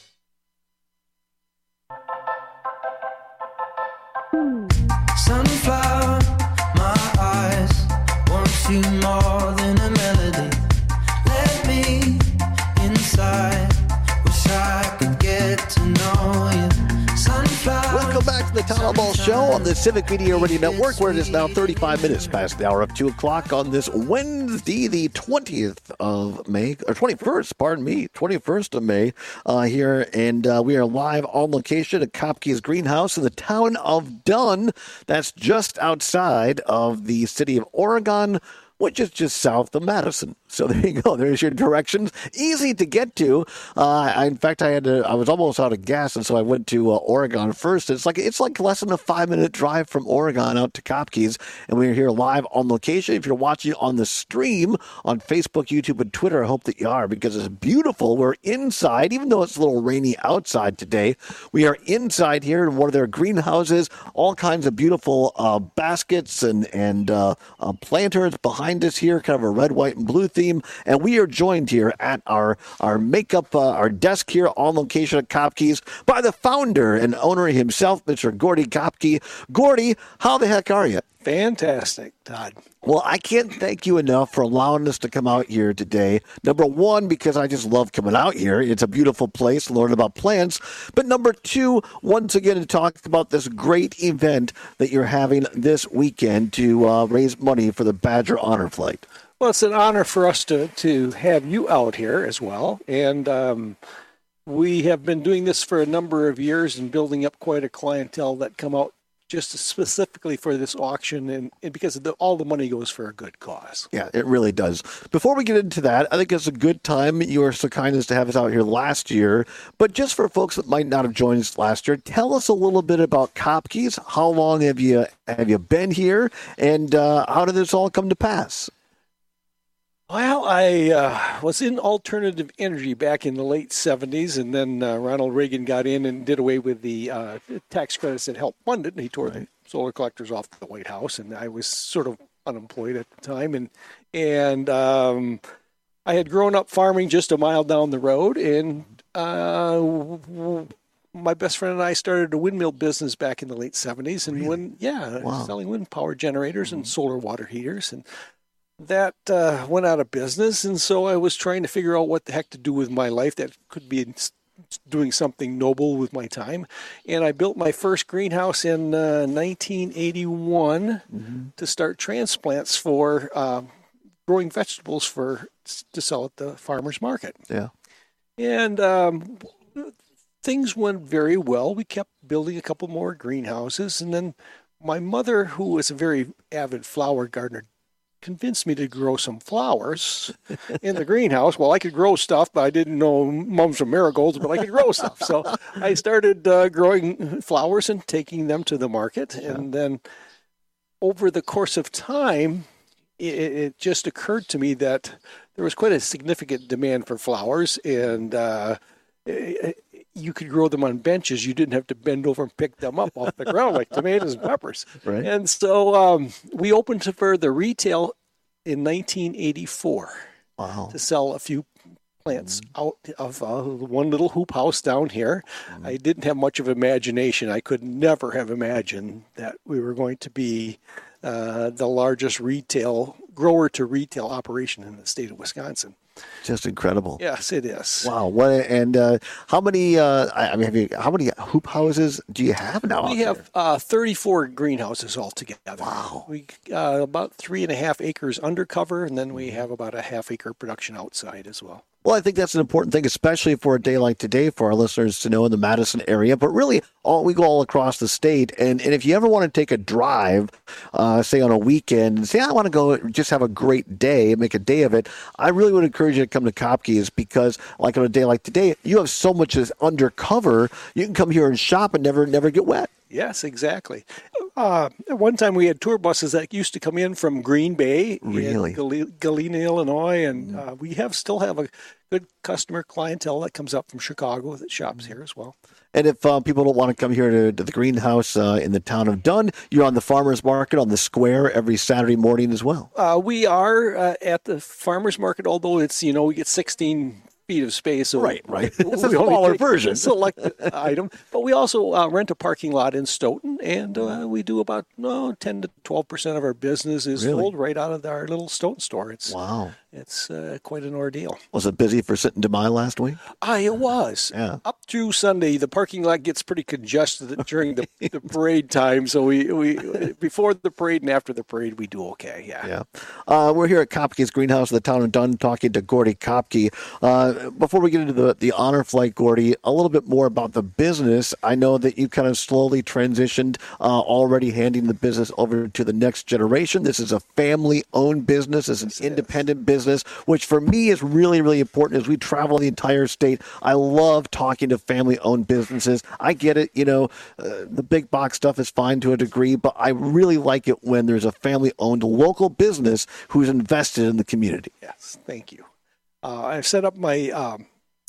Sunflower, my eyes want you more than a melody. Let me inside. Wish I could get to know you. Sunflower. Welcome back to the Tom Ball Show on the Civic Media Radio Network, where it is now thirty-five minutes past the hour of two o'clock on this Wednesday, the twentieth of May, or twenty-first, pardon me, twenty-first of May, uh, here. And uh, we are live on location at Kopke's Greenhouse in the town of Dunn. That's just outside of the city of Oregon, which is just south of Madison. So there you go. There's your directions. Easy to get to. Uh, I, in fact, I had to, I was almost out of gas, and so I went to uh, Oregon first. It's like it's like less than a five minute drive from Oregon out to Kopke's, and we're here live on location. If you're watching on the stream on Facebook, YouTube, and Twitter, I hope that you are, because it's beautiful. We're inside, even though it's a little rainy outside today. We are inside here in one of their greenhouses. All kinds of beautiful uh, baskets and and uh, uh, planters behind us here, kind of a red, white, and blue theme. And we are joined here at our our makeup, uh, our desk here on location at Kopke's by the founder and owner himself, Mister Gordy Kopke. Gordy, how the heck are you? Fantastic, Todd. Well, I can't thank you enough for allowing us to come out here today. Number one, because I just love coming out here. It's a beautiful place to learn about plants. But number two, once again, to talk about this great event that you're having this weekend to uh, raise money for the Badger Honor Flight. Well, it's an honor for us to, to have you out here as well. And um, we have been doing this for a number of years and building up quite a clientele that come out just specifically for this auction, and, and because the, all the money goes for a good cause. Yeah, it really does. Before we get into that, I think it's a good time. You were so kind as to have us out here last year. But just for folks that might not have joined us last year, tell us a little bit about Kopke's. How long have you have you been here, and uh, how did this all come to pass? Well, I uh, was in alternative energy back in the late seventies, and then uh, Ronald Reagan got in and did away with the uh, tax credits that helped fund it, and he tore right. the solar collectors off the White House, and I was sort of unemployed at the time, and and um, I had grown up farming just a mile down the road, and uh, my best friend and I started a windmill business back in the late seventies, and really? when yeah, wow. selling wind power generators mm-hmm. and solar water heaters, and that uh, went out of business, and so I was trying to figure out what the heck to do with my life that could be doing something noble with my time. And I built my first greenhouse in uh, nineteen eighty-one mm-hmm. to start transplants for uh, growing vegetables for to sell at the farmer's market. Yeah. And um, things went very well. We kept building a couple more greenhouses, and then my mother, who was a very avid flower gardener, convinced me to grow some flowers in the greenhouse. Well, I could grow stuff, but I didn't know mums and marigolds, but I could grow stuff. So I started uh, growing flowers and taking them to the market. Yeah. And then over the course of time, it, it just occurred to me that there was quite a significant demand for flowers, and uh, it, you could grow them on benches. You didn't have to bend over and pick them up off the ground like tomatoes and peppers. Right. And so um, we opened for the retail in nineteen eighty-four. Wow. To sell a few plants out of uh, one little hoop house down here. Mm-hmm. I didn't have much of imagination. I could never have imagined that we were going to be uh, the largest retail grower to retail operation in the state of Wisconsin. Just incredible. Yes, it is. Wow. What and uh, how many? Uh, I mean, have you, how many hoop houses do you have now? We have uh, thirty-four greenhouses altogether. Wow. We uh, about three and a half acres undercover, and then we have about a half acre production outside as well. Well, I think that's an important thing, especially for a day like today, for our listeners to know in the Madison area. But really, all, we go all across the state. And, and if you ever want to take a drive, uh, say on a weekend, and say, I want to go just have a great day, make a day of it, I really would encourage you to come to Kopke's because, like on a day like today, you have so much that's undercover. You can come here and shop and never, never get wet. Yes, exactly. Uh, at one time, we had tour buses that used to come in from Green Bay, really, in Galena, Illinois, and uh, we have still have a good customer clientele that comes up from Chicago that shops here as well. And if uh, people don't want to come here to, to the greenhouse uh, in the town of Dunn, you're on the farmers market on the square every Saturday morning as well. Uh, we are uh, at the farmers market, although it's, you know, we get sixteen feet of space. So right, right. It's a smaller version. Select item. But we also uh, rent a parking lot in Stoughton, and uh, we do about no, ten to twelve percent of our business is really? sold right out of our little Stoughton store. It's, wow. It's uh, quite an ordeal. Was it busy for Sitting Demai last week? Ah, it was. Yeah. Up through Sunday, the parking lot gets pretty congested during the, the parade time. So we, we before the parade and after the parade, we do okay. Yeah. Yeah. Uh, we're here at Kopke's Greenhouse in the town of Dunn talking to Gordy Kopke. Uh, before we get into the, the honor flight, Gordy, a little bit more about the business. I know that you kind of slowly transitioned, uh, already handing the business over to the next generation. This is a family-owned business. It's an yes, independent is. business. Which for me is really, really important as we travel the entire state. I love talking to family-owned businesses. I get it, you know, uh, the big box stuff is fine to a degree, but I really like it when there's a family-owned local business who's invested in the community. Yes, thank you. Uh, I've set up my um,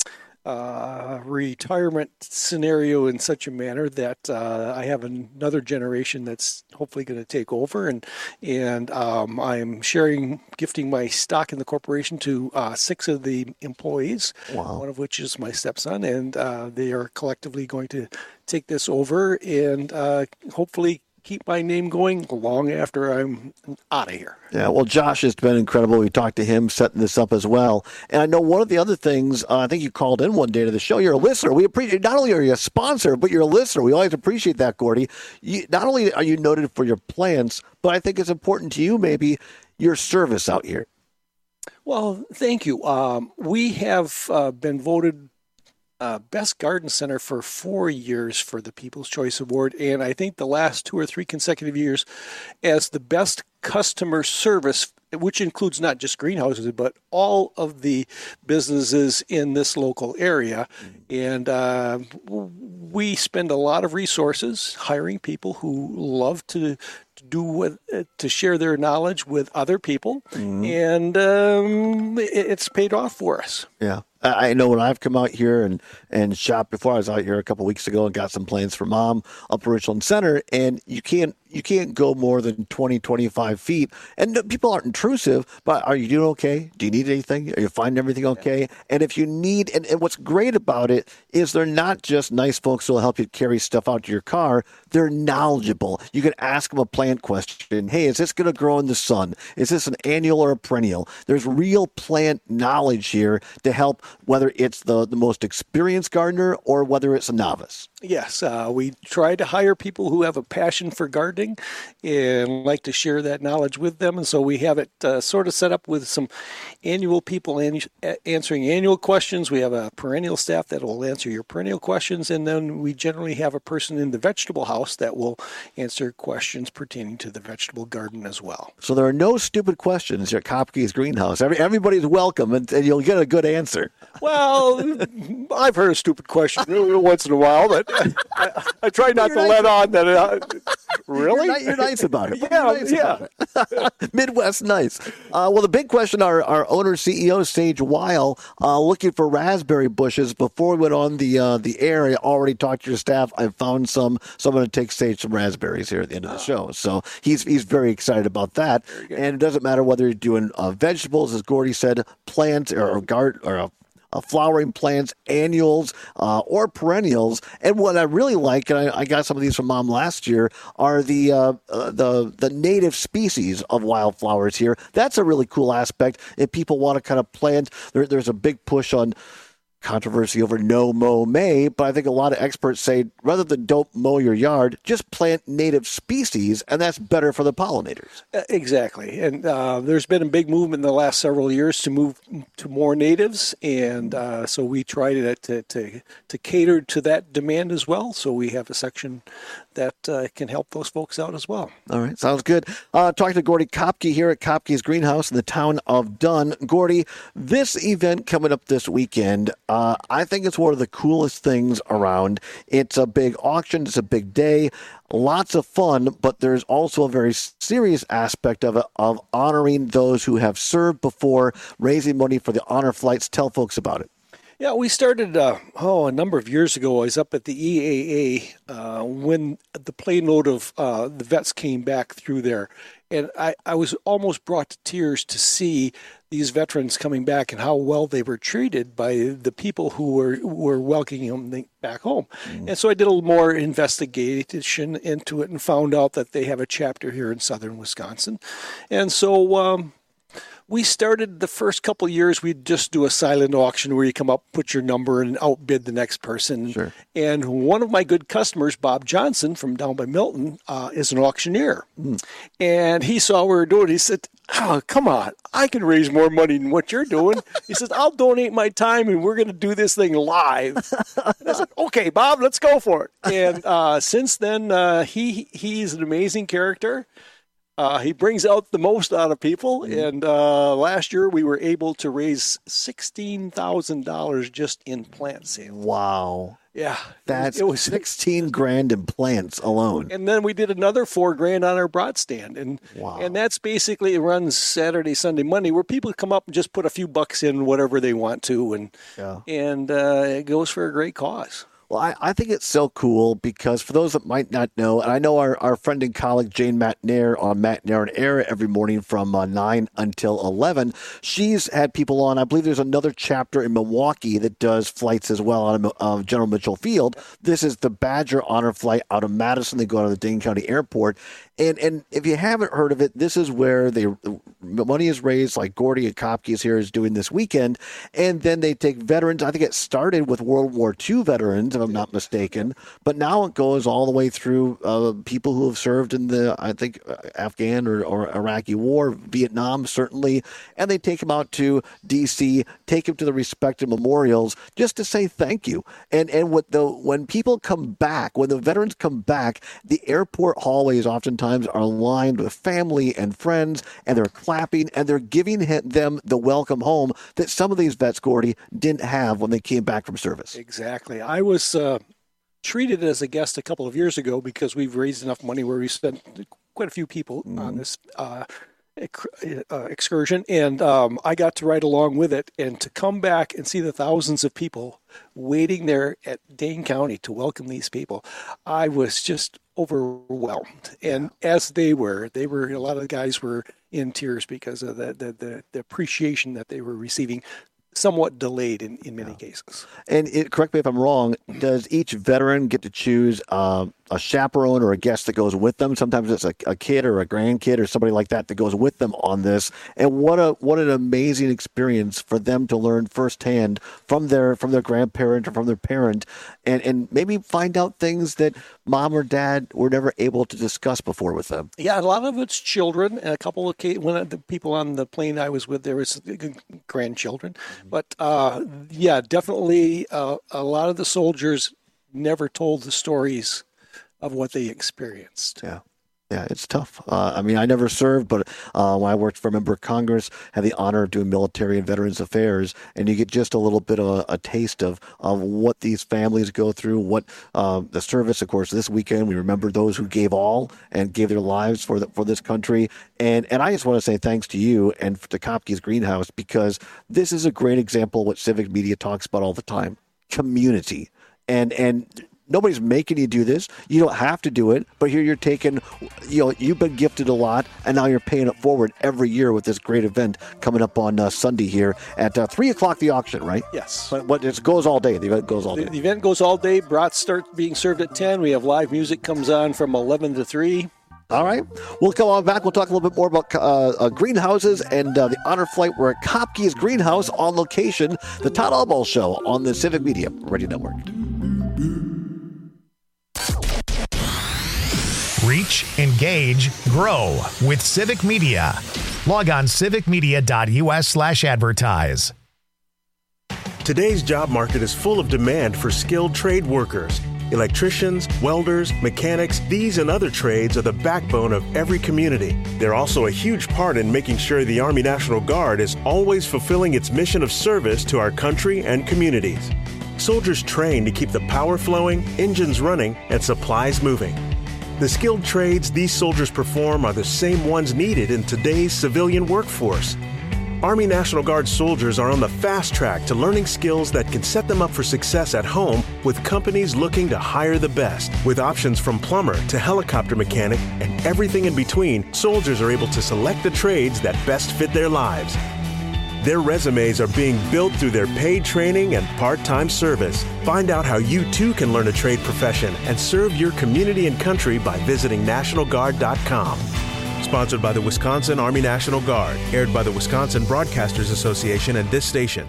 uh, retirement scenario in such a manner that uh, I have another generation that's hopefully going to take over, and and um, I'm sharing, gifting my stock in the corporation to uh, six of the employees, wow. one of which is my stepson, and uh, they are collectively going to take this over and uh, hopefully keep my name going long after I'm out of here. Yeah, well, Josh has been incredible. We talked to him setting this up as well. And I know one of the other things, uh, I think you called in one day to the show. You're a listener. We appreciate, not only are you a sponsor, but you're a listener. We always appreciate that, Gordy. You, not only are you noted for your plants, but I think it's important to you, maybe, your service out here. Well, thank you. Um, we have uh, been voted Uh, Best Garden Center for four years for the People's Choice Award, and I think the last two or three consecutive years as the best customer service, which includes not just greenhouses, but all of the businesses in this local area. And uh, we spend a lot of resources hiring people who love to do with, uh, to share their knowledge with other people, mm-hmm. and um, it, it's paid off for us. Yeah. I know when I've come out here and, and shopped before, I was out here a couple of weeks ago and got some plants for Mom up at Richland Center, and you can't you can't go more than twenty, twenty-five feet. And people aren't intrusive, but are you doing okay? Do you need anything? Are you finding everything okay? Yeah. And if you need, and, and what's great about it is they're not just nice folks who will help you carry stuff out to your car. They're knowledgeable. You can ask them a plant question. Hey, is this going to grow in the sun? Is this an annual or a perennial? There's real plant knowledge here to help, whether it's the, the most experienced gardener or whether it's a novice. Yes, uh, we try to hire people who have a passion for gardening and like to share that knowledge with them. And so we have it uh, sort of set up with some annual people an- answering annual questions. We have a perennial staff that will answer your perennial questions. And then we generally have a person in the vegetable house that will answer questions pertaining to the vegetable garden as well. So there are no stupid questions at Kopke's Greenhouse. Every, everybody's welcome, and, and you'll get a good answer. Well, I've heard a stupid question once in a while, but I, I try not to nice. let on that. Uh, really? You're, you're nice about it. Yeah, nice yeah. About it. Midwest nice. Uh, well, the big question, our, our owner, C E O, Sage Weil, uh, looking for raspberry bushes. Before we went on the uh, the air, I already talked to your staff. I found some, so I'm going to take Sage some raspberries here at the end of the show. So he's he's very excited about that. And it doesn't matter whether you're doing uh, vegetables, as Gordy said, plants, or, or, guard, or uh, uh, flowering plants, annuals uh, or perennials. And what I really like, and I, I got some of these from Mom last year, are the uh, uh, the the native species of wildflowers here. That's a really cool aspect. If people want to kind of plant, there, there's a big push on controversy over no mow May, but I think a lot of experts say rather than don't mow your yard, just plant native species, and that's better for the pollinators. Uh, exactly. And uh, there's been a big movement in the last several years to move to more natives, and uh, so we try to, to, to, to cater to that demand as well. So we have a section that uh, can help those folks out as well. All right, sounds good. Uh, talking to Gordy Kopke here at Kopke's Greenhouse in the town of Dunn. Gordy, this event coming up this weekend, uh, I think it's one of the coolest things around. It's a big auction. It's a big day. Lots of fun, but there's also a very serious aspect of it, of honoring those who have served before, raising money for the honor flights. Tell folks about it. Yeah, we started, uh, oh, a number of years ago. I was up at the E A A uh, when the plane load of uh, the vets came back through there. And I, I was almost brought to tears to see these veterans coming back and how well they were treated by the people who were, were welcoming them back home. Mm. And so I did a little more investigation into it and found out that they have a chapter here in southern Wisconsin. And so... Um, We started the first couple of years, we'd just do a silent auction where you come up, put your number, and outbid the next person. Sure. And one of my good customers, Bob Johnson from down by Milton, uh, is an auctioneer. Mm. And he saw what we were doing. He said, oh, come on, I can raise more money than what you're doing. He says, I'll donate my time, and we're going to do this thing live. And I said, okay, Bob, let's go for it. And uh, since then, uh, he he's an amazing character. Uh, he brings out the most out of people, and uh, last year we were able to raise sixteen thousand dollars just in plant sales. Wow. Yeah. That's it was sixteen grand in plants alone. And then we did another four grand on our broad stand. And wow. and that's basically, it runs Saturday, Sunday, Monday, where people come up and just put a few bucks in, whatever they want to, and, yeah. and uh, it goes for a great cause. Well, I, I think it's so cool because for those that might not know, and I know our, our friend and colleague Jane Matnair on Matnair and Air every morning from uh, nine until eleven, she's had people on. I believe there's another chapter in Milwaukee that does flights as well out of uh, General Mitchell Field. This is the Badger Honor Flight out of Madison. They go out of the Dane County Airport. And and if you haven't heard of it, this is where they, the money is raised, like Gordy at Kopke's here is doing this weekend. And then they take veterans. I think it started with World War Two veterans, if I'm not mistaken. But now it goes all the way through uh, people who have served in the, I think, Afghan or, or Iraqi war, Vietnam, certainly. And they take them out to D C, take them to the respective memorials just to say thank you. And and what the when people come back, when the veterans come back, the airport hallways oftentimes are lined with family and friends, and they're clapping, and they're giving them the welcome home that some of these vets, Gordy, didn't have when they came back from service. Exactly. I was uh, treated as a guest a couple of years ago because we've raised enough money where we spent quite a few people mm. on this uh, uh, excursion, and um, I got to ride along with it, and to come back and see the thousands of people waiting there at Dane County to welcome these people, I was just overwhelmed. And yeah. as they were, they were, a lot of the guys were in tears because of the, the, the, the appreciation that they were receiving, somewhat delayed in, in many yeah. cases. And it, correct me if I'm wrong, does each veteran get to choose uh, a chaperone or a guest that goes with them? Sometimes it's a, a kid or a grandkid or somebody like that that goes with them on this. And what a what an amazing experience for them to learn firsthand from their from their grandparent or from their parent, and, and maybe find out things that mom or dad were never able to discuss before with them. Yeah, a lot of it's children, and a couple of when the people on the plane I was with, there was grandchildren. Mm-hmm. But uh, yeah, definitely uh, a lot of the soldiers never told the stories of what they experienced. Yeah. Yeah, it's tough. Uh, I mean, I never served, but uh, when I worked for a member of Congress, had the honor of doing military and veterans affairs, and you get just a little bit of a, a taste of, of what these families go through, what uh, the service, of course, this weekend, we remember those who gave all and gave their lives for the, for this country. And and I just want to say thanks to you and to Kopke's Greenhouse, because this is a great example of what civic media talks about all the time, community. And and nobody's making you do this. You don't have to do it, but here you're taking, you know, you've been gifted a lot, and now you're paying it forward every year with this great event coming up on uh, Sunday here at uh, three o'clock, the auction, right? Yes. But, but it goes all day. The event goes all day. The, the event goes all day. Brats start being served at ten. We have live music comes on from eleven to three. All right. We'll come on back. We'll talk a little bit more about uh, uh, greenhouses and uh, the honor flight. We're at Kopke's Greenhouse on location, the Todd Albaugh Show on the Civic Media Radio Network. Reach, engage, grow with Civic Media. Log on civicmedia.us slash advertise. Today's job market is full of demand for skilled trade workers. Electricians, welders, mechanics, these and other trades are the backbone of every community. They're also a huge part in making sure the Army National Guard is always fulfilling its mission of service to our country and communities. Soldiers train to keep the power flowing, engines running, and supplies moving. The skilled trades these soldiers perform are the same ones needed in today's civilian workforce. Army National Guard soldiers are on the fast track to learning skills that can set them up for success at home with companies looking to hire the best. With options from plumber to helicopter mechanic and everything in between, soldiers are able to select the trades that best fit their lives. Their resumes are being built through their paid training and part-time service. Find out how you too can learn a trade profession and serve your community and country by visiting national guard dot com. Sponsored by the Wisconsin Army National Guard. Aired by the Wisconsin Broadcasters Association and this station.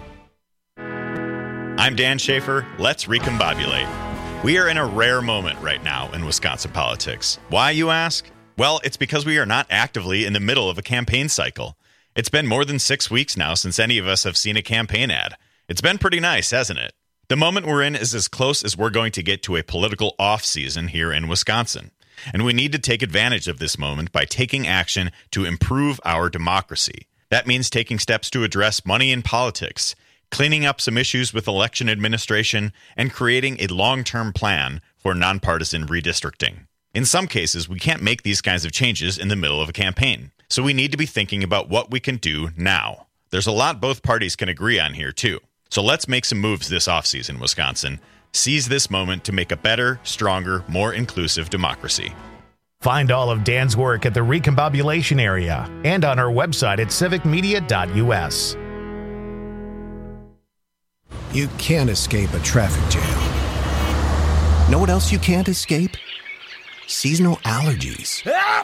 I'm Dan Schaefer. Let's recombobulate. We are in a rare moment right now in Wisconsin politics. Why, you ask? Well, it's because we are not actively in the middle of a campaign cycle. It's been more than six weeks now since any of us have seen a campaign ad. It's been pretty nice, hasn't it? The moment we're in is as close as we're going to get to a political off-season here in Wisconsin. And we need to take advantage of this moment by taking action to improve our democracy. That means taking steps to address money in politics, cleaning up some issues with election administration, and creating a long-term plan for nonpartisan redistricting. In some cases, we can't make these kinds of changes in the middle of a campaign, so we need to be thinking about what we can do now. There's a lot both parties can agree on here, too. So let's make some moves this offseason, Wisconsin. Seize this moment to make a better, stronger, more inclusive democracy. Find all of Dan's work at the Recombobulation area and on our website at civic media dot u s. You can't escape a traffic jam. Know what else you can't escape? Seasonal allergies.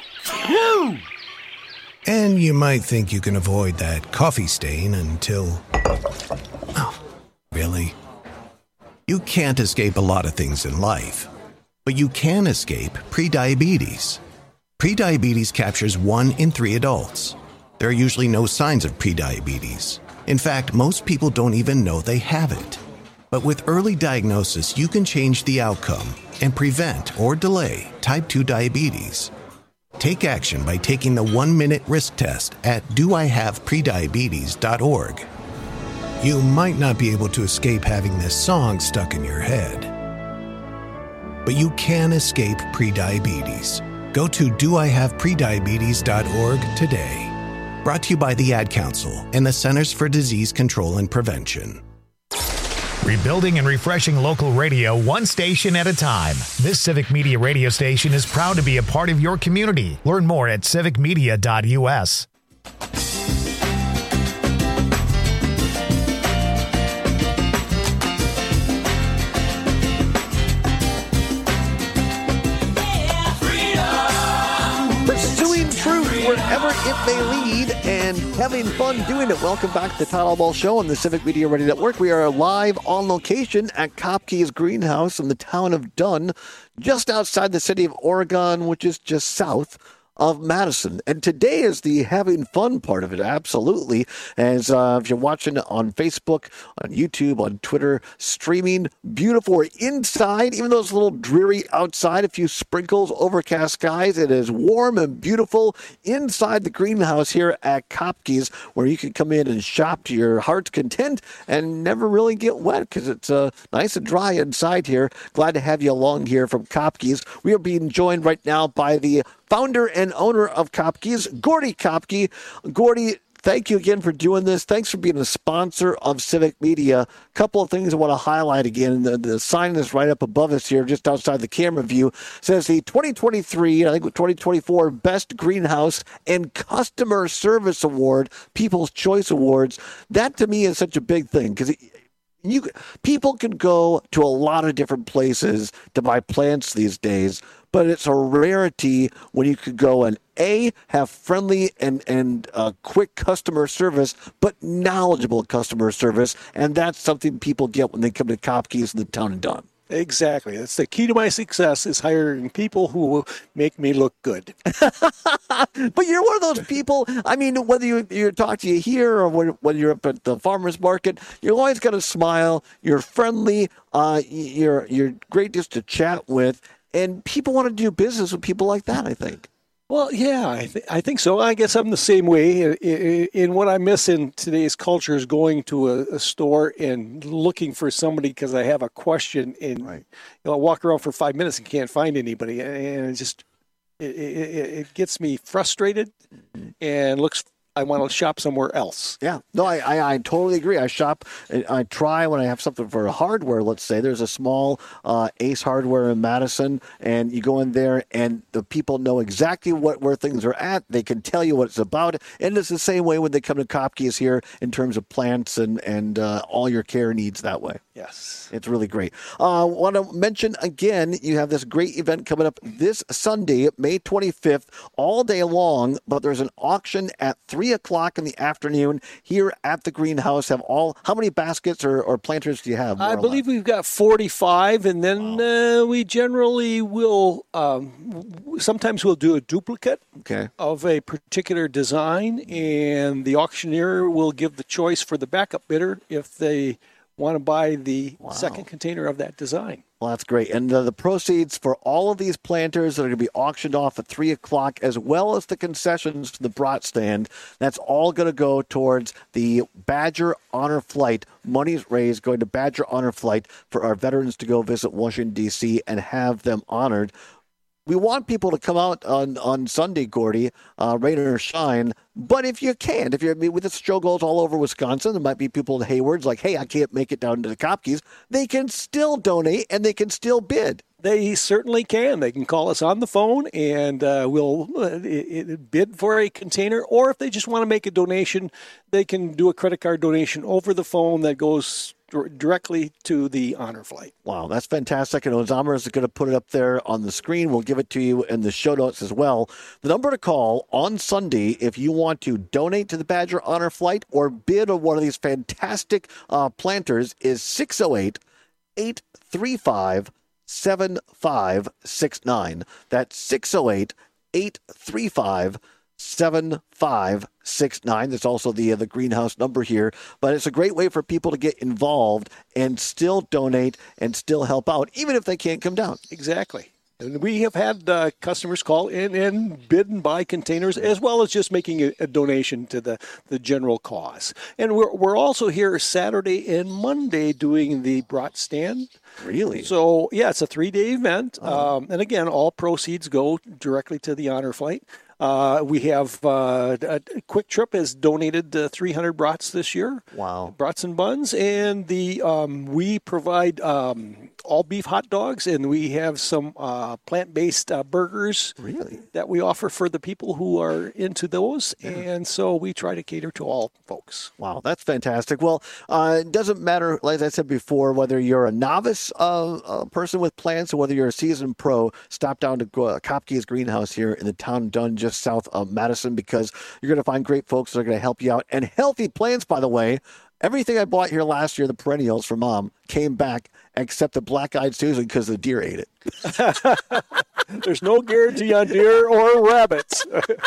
And you might think you can avoid that coffee stain until... Oh, really? You can't escape a lot of things in life, but you can escape prediabetes. Prediabetes captures one in three adults. There are usually no signs of prediabetes. In fact, most people don't even know they have it. But with early diagnosis, you can change the outcome and prevent or delay type two diabetes. Take action by taking the one-minute risk test at do I have prediabetes dot org. You might not be able to escape having this song stuck in your head, but you can escape prediabetes. Go to do I have prediabetes dot org today. Brought to you by the Ad Council and the Centers for Disease Control and Prevention. Rebuilding and refreshing local radio one station at a time. This Civic Media radio station is proud to be a part of your community. Learn more at civic media dot u s. Wherever it may lead and having fun doing it. Welcome back to the Todd Albaugh Show on the Civic Media Radio Network. We are live on location at Kopke's Greenhouse in the town of Dunn, just outside the city of Oregon, which is just south of Madison. And today is the having fun part of it, absolutely. As uh, if you're watching on Facebook, on YouTube, on Twitter, streaming, beautiful. We're inside, even though it's a little dreary outside, a few sprinkles, overcast skies. It is warm and beautiful inside the greenhouse here at Kopke's, where you can come in and shop to your heart's content and never really get wet because it's uh, nice and dry inside here. Glad to have you along here from Kopke's. We are being joined right now by the founder and owner of Kopke's, Gordy Kopke. Gordy, thank you again for doing this. Thanks for being a sponsor of Civic Media. A couple of things I want to highlight again. The, the sign is right up above us here, just outside the camera view. It says the twenty twenty-three, I think twenty twenty-four Best Greenhouse and Customer Service Award, People's Choice Awards. That to me is such a big thing because you people can go to a lot of different places to buy plants these days, but it's a rarity when you could go and A, have friendly and, and uh, quick customer service, but knowledgeable customer service, and that's something people get when they come to Kopke's in the town of Dunn. Exactly. That's the key to my success, is hiring people who will make me look good. But you're one of those people, I mean, whether you, you're talking to you here or when, when you're up at the farmer's market, you're always got to smile. You're friendly. Uh, you're, you're great just to chat with. And people want to do business with people like that, I think. Well, yeah, I, th- I think so. I guess I'm the same way. In, in, in what I miss in today's culture is going to a, a store and looking for somebody because I have a question, and right. you know, I walk around for five minutes and can't find anybody, and it just it, it, it gets me frustrated mm-hmm. and looks. I want to shop somewhere else. Yeah. No, I, I, I totally agree. I shop, I try when I have something for hardware, let's say. There's a small uh, Ace Hardware in Madison, and you go in there, and the people know exactly what where things are at. They can tell you what it's about. And it's the same way when they come to Kopke's here in terms of plants and, and uh, all your care needs that way. Yes. It's really great. I uh, want to mention again, you have this great event coming up this Sunday, May twenty-fifth, all day long, but there's an auction at three o'clock in the afternoon here at the greenhouse. Have all, how many baskets or, or planters do you have? I believe we've got forty-five, and then wow. uh, we generally will, um, sometimes we'll do a duplicate okay. of a particular design, and the auctioneer will give the choice for the backup bidder if they want to buy the wow. second container of that design. Well, that's great. And uh, the proceeds for all of these planters that are going to be auctioned off at three o'clock, as well as the concessions to the Brat stand, that's all going to go towards the Badger Honor Flight. Money's raised going to Badger Honor Flight for our veterans to go visit Washington, D C and have them honored. We want people to come out on, on Sunday, Gordy, uh, rain or shine. But if you can't, if you're I mean, with the show goes all over Wisconsin, there might be people in Hayward's like, hey, I can't make it down to the Kopke's. They can still donate and they can still bid. They certainly can. They can call us on the phone and uh, we'll uh, it, it bid for a container. Or if they just want to make a donation, they can do a credit card donation over the phone that goes directly to the honor flight. Wow, that's fantastic. And Ozama is going to put it up there on the screen. We'll give it to you in the show notes as well. The number to call on Sunday if you want to donate to the Badger Honor Flight or bid on one of these fantastic uh, planters is six oh eight, eight three five, seven five six nine. That's six oh eight, eight three five, seven five six nine. That's also the uh, the greenhouse number here. But it's a great way for people to get involved and still donate and still help out, even if they can't come down. Exactly. And we have had uh, customers call in and bid and buy containers, as well as just making a, a donation to the, the general cause. And we're we're also here Saturday and Monday doing the Brat stand. Really? So, yeah, it's a three-day event. Oh. Um, and again, all proceeds go directly to the honor flight. Uh, we have uh, a Quick Trip has donated uh, three hundred brats this year. Wow. Brats and buns. And the um, we provide um, all beef hot dogs, and we have some uh, plant-based uh, burgers really? that we offer for the people who are into those. Yeah. And so we try to cater to all folks. Wow, that's fantastic. Well, uh, it doesn't matter, like I said before, whether you're a novice uh, uh, person with plants or whether you're a seasoned pro, stop down to uh, Kopke's Greenhouse here in the town of Dunn, just south of Madison, because you're going to find great folks that are going to help you out. And healthy plants, by the way. Everything I bought here last year, the perennials for Mom, came back except the black-eyed Susan because the deer ate it. There's no guarantee on deer or rabbits.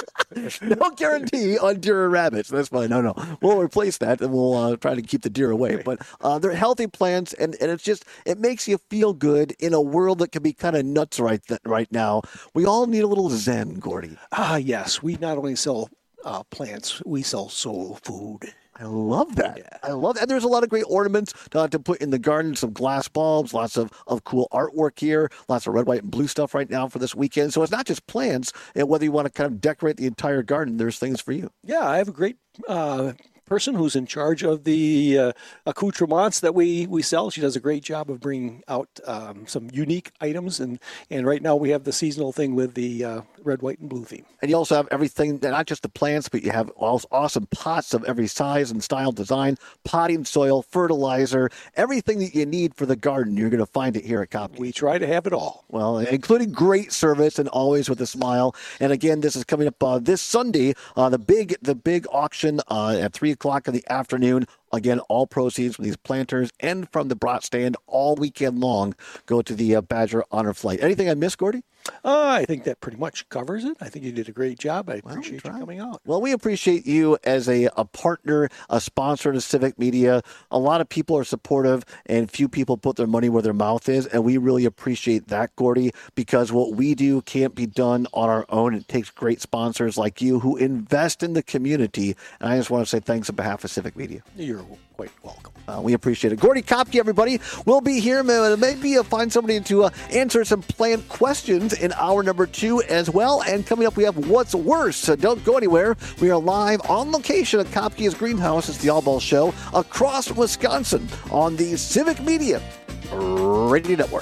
No guarantee on deer or rabbits. That's fine. No, no. We'll replace that, and we'll uh, try to keep the deer away. But uh, they're healthy plants, and, and it's just, it makes you feel good in a world that can be kind of nuts right th- right now. We all need a little zen, Gordy. Ah, yes. We not only sell uh, plants, we sell soul food. I love that. Yeah. I love that. And there's a lot of great ornaments to, to put in the garden, some glass bulbs, lots of, of cool artwork here, lots of red, white, and blue stuff right now for this weekend. So it's not just plants, and whether you want to kind of decorate the entire garden, there's things for you. Yeah, I have a great uh, person who's in charge of the uh, accoutrements that we, we sell. She does a great job of bringing out um, some unique items, and, and right now we have the seasonal thing with the uh, red, white, and blue theme. And you also have everything, not just the plants, but you have all awesome pots of every size and style, design, potting soil, fertilizer, everything that you need for the garden. You're going to find it here at Kopke. We try to have it all. Well, including great service and always with a smile. And again, this is coming up uh, this Sunday, uh, the big the big auction uh, at three o'clock in the afternoon. Again, all proceeds from these planters and from the brat stand all weekend long go to the uh, Badger Honor Flight. Anything I missed, Gordy? Uh, I think that pretty much covers it. I think you did a great job. I appreciate well, you coming out. Well, we appreciate you as a, a partner, a sponsor to Civic Media. A lot of people are supportive, and few people put their money where their mouth is, and we really appreciate that, Gordy, because what we do can't be done on our own. It takes great sponsors like you who invest in the community, and I just want to say thanks on behalf of Civic Media. You're quite welcome. Uh, we appreciate it. Gordy Kopke, everybody. We'll be here. Maybe uh, find somebody to uh, answer some plant questions in hour number two as well. And coming up, we have What's Worse. So don't go anywhere. We are live on location at Kopke's Greenhouse. It's the All Ball Show across Wisconsin on the Civic Media Radio Network.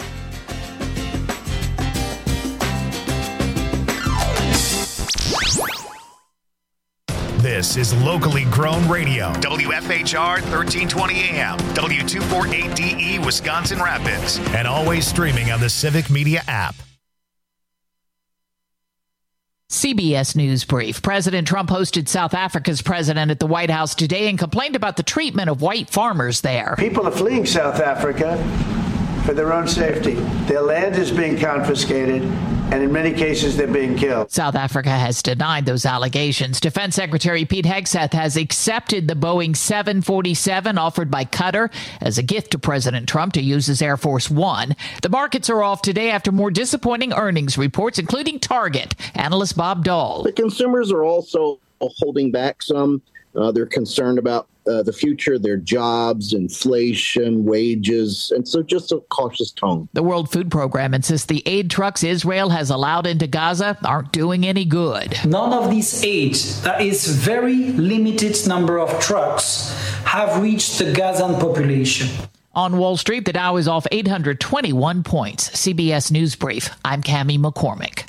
This is locally grown radio. W F H R thirteen twenty A M, W two forty-eight D E, Wisconsin Rapids, and always streaming on the Civic Media app. C B S News Brief. President Trump hosted South Africa's president at the White House today and complained about the treatment of white farmers there. People are fleeing South Africa for their own safety. Their land is being confiscated, and in many cases, they're being killed. South Africa has denied those allegations. Defense Secretary Pete Hegseth has accepted the Boeing seven forty-seven offered by Qatar as a gift to President Trump to use as Air Force One. The markets are off today after more disappointing earnings reports, including Target. Analyst Bob Dahl. The consumers are also holding back some. Uh, they're concerned about uh, the future, their jobs, inflation, wages, and so just a cautious tone. The World Food Program insists the aid trucks Israel has allowed into Gaza aren't doing any good. None of these aid, that is very limited number of trucks, have reached the Gazan population. On Wall Street, the Dow is off eight hundred twenty-one points. C B S News Brief. I'm Cammie McCormick.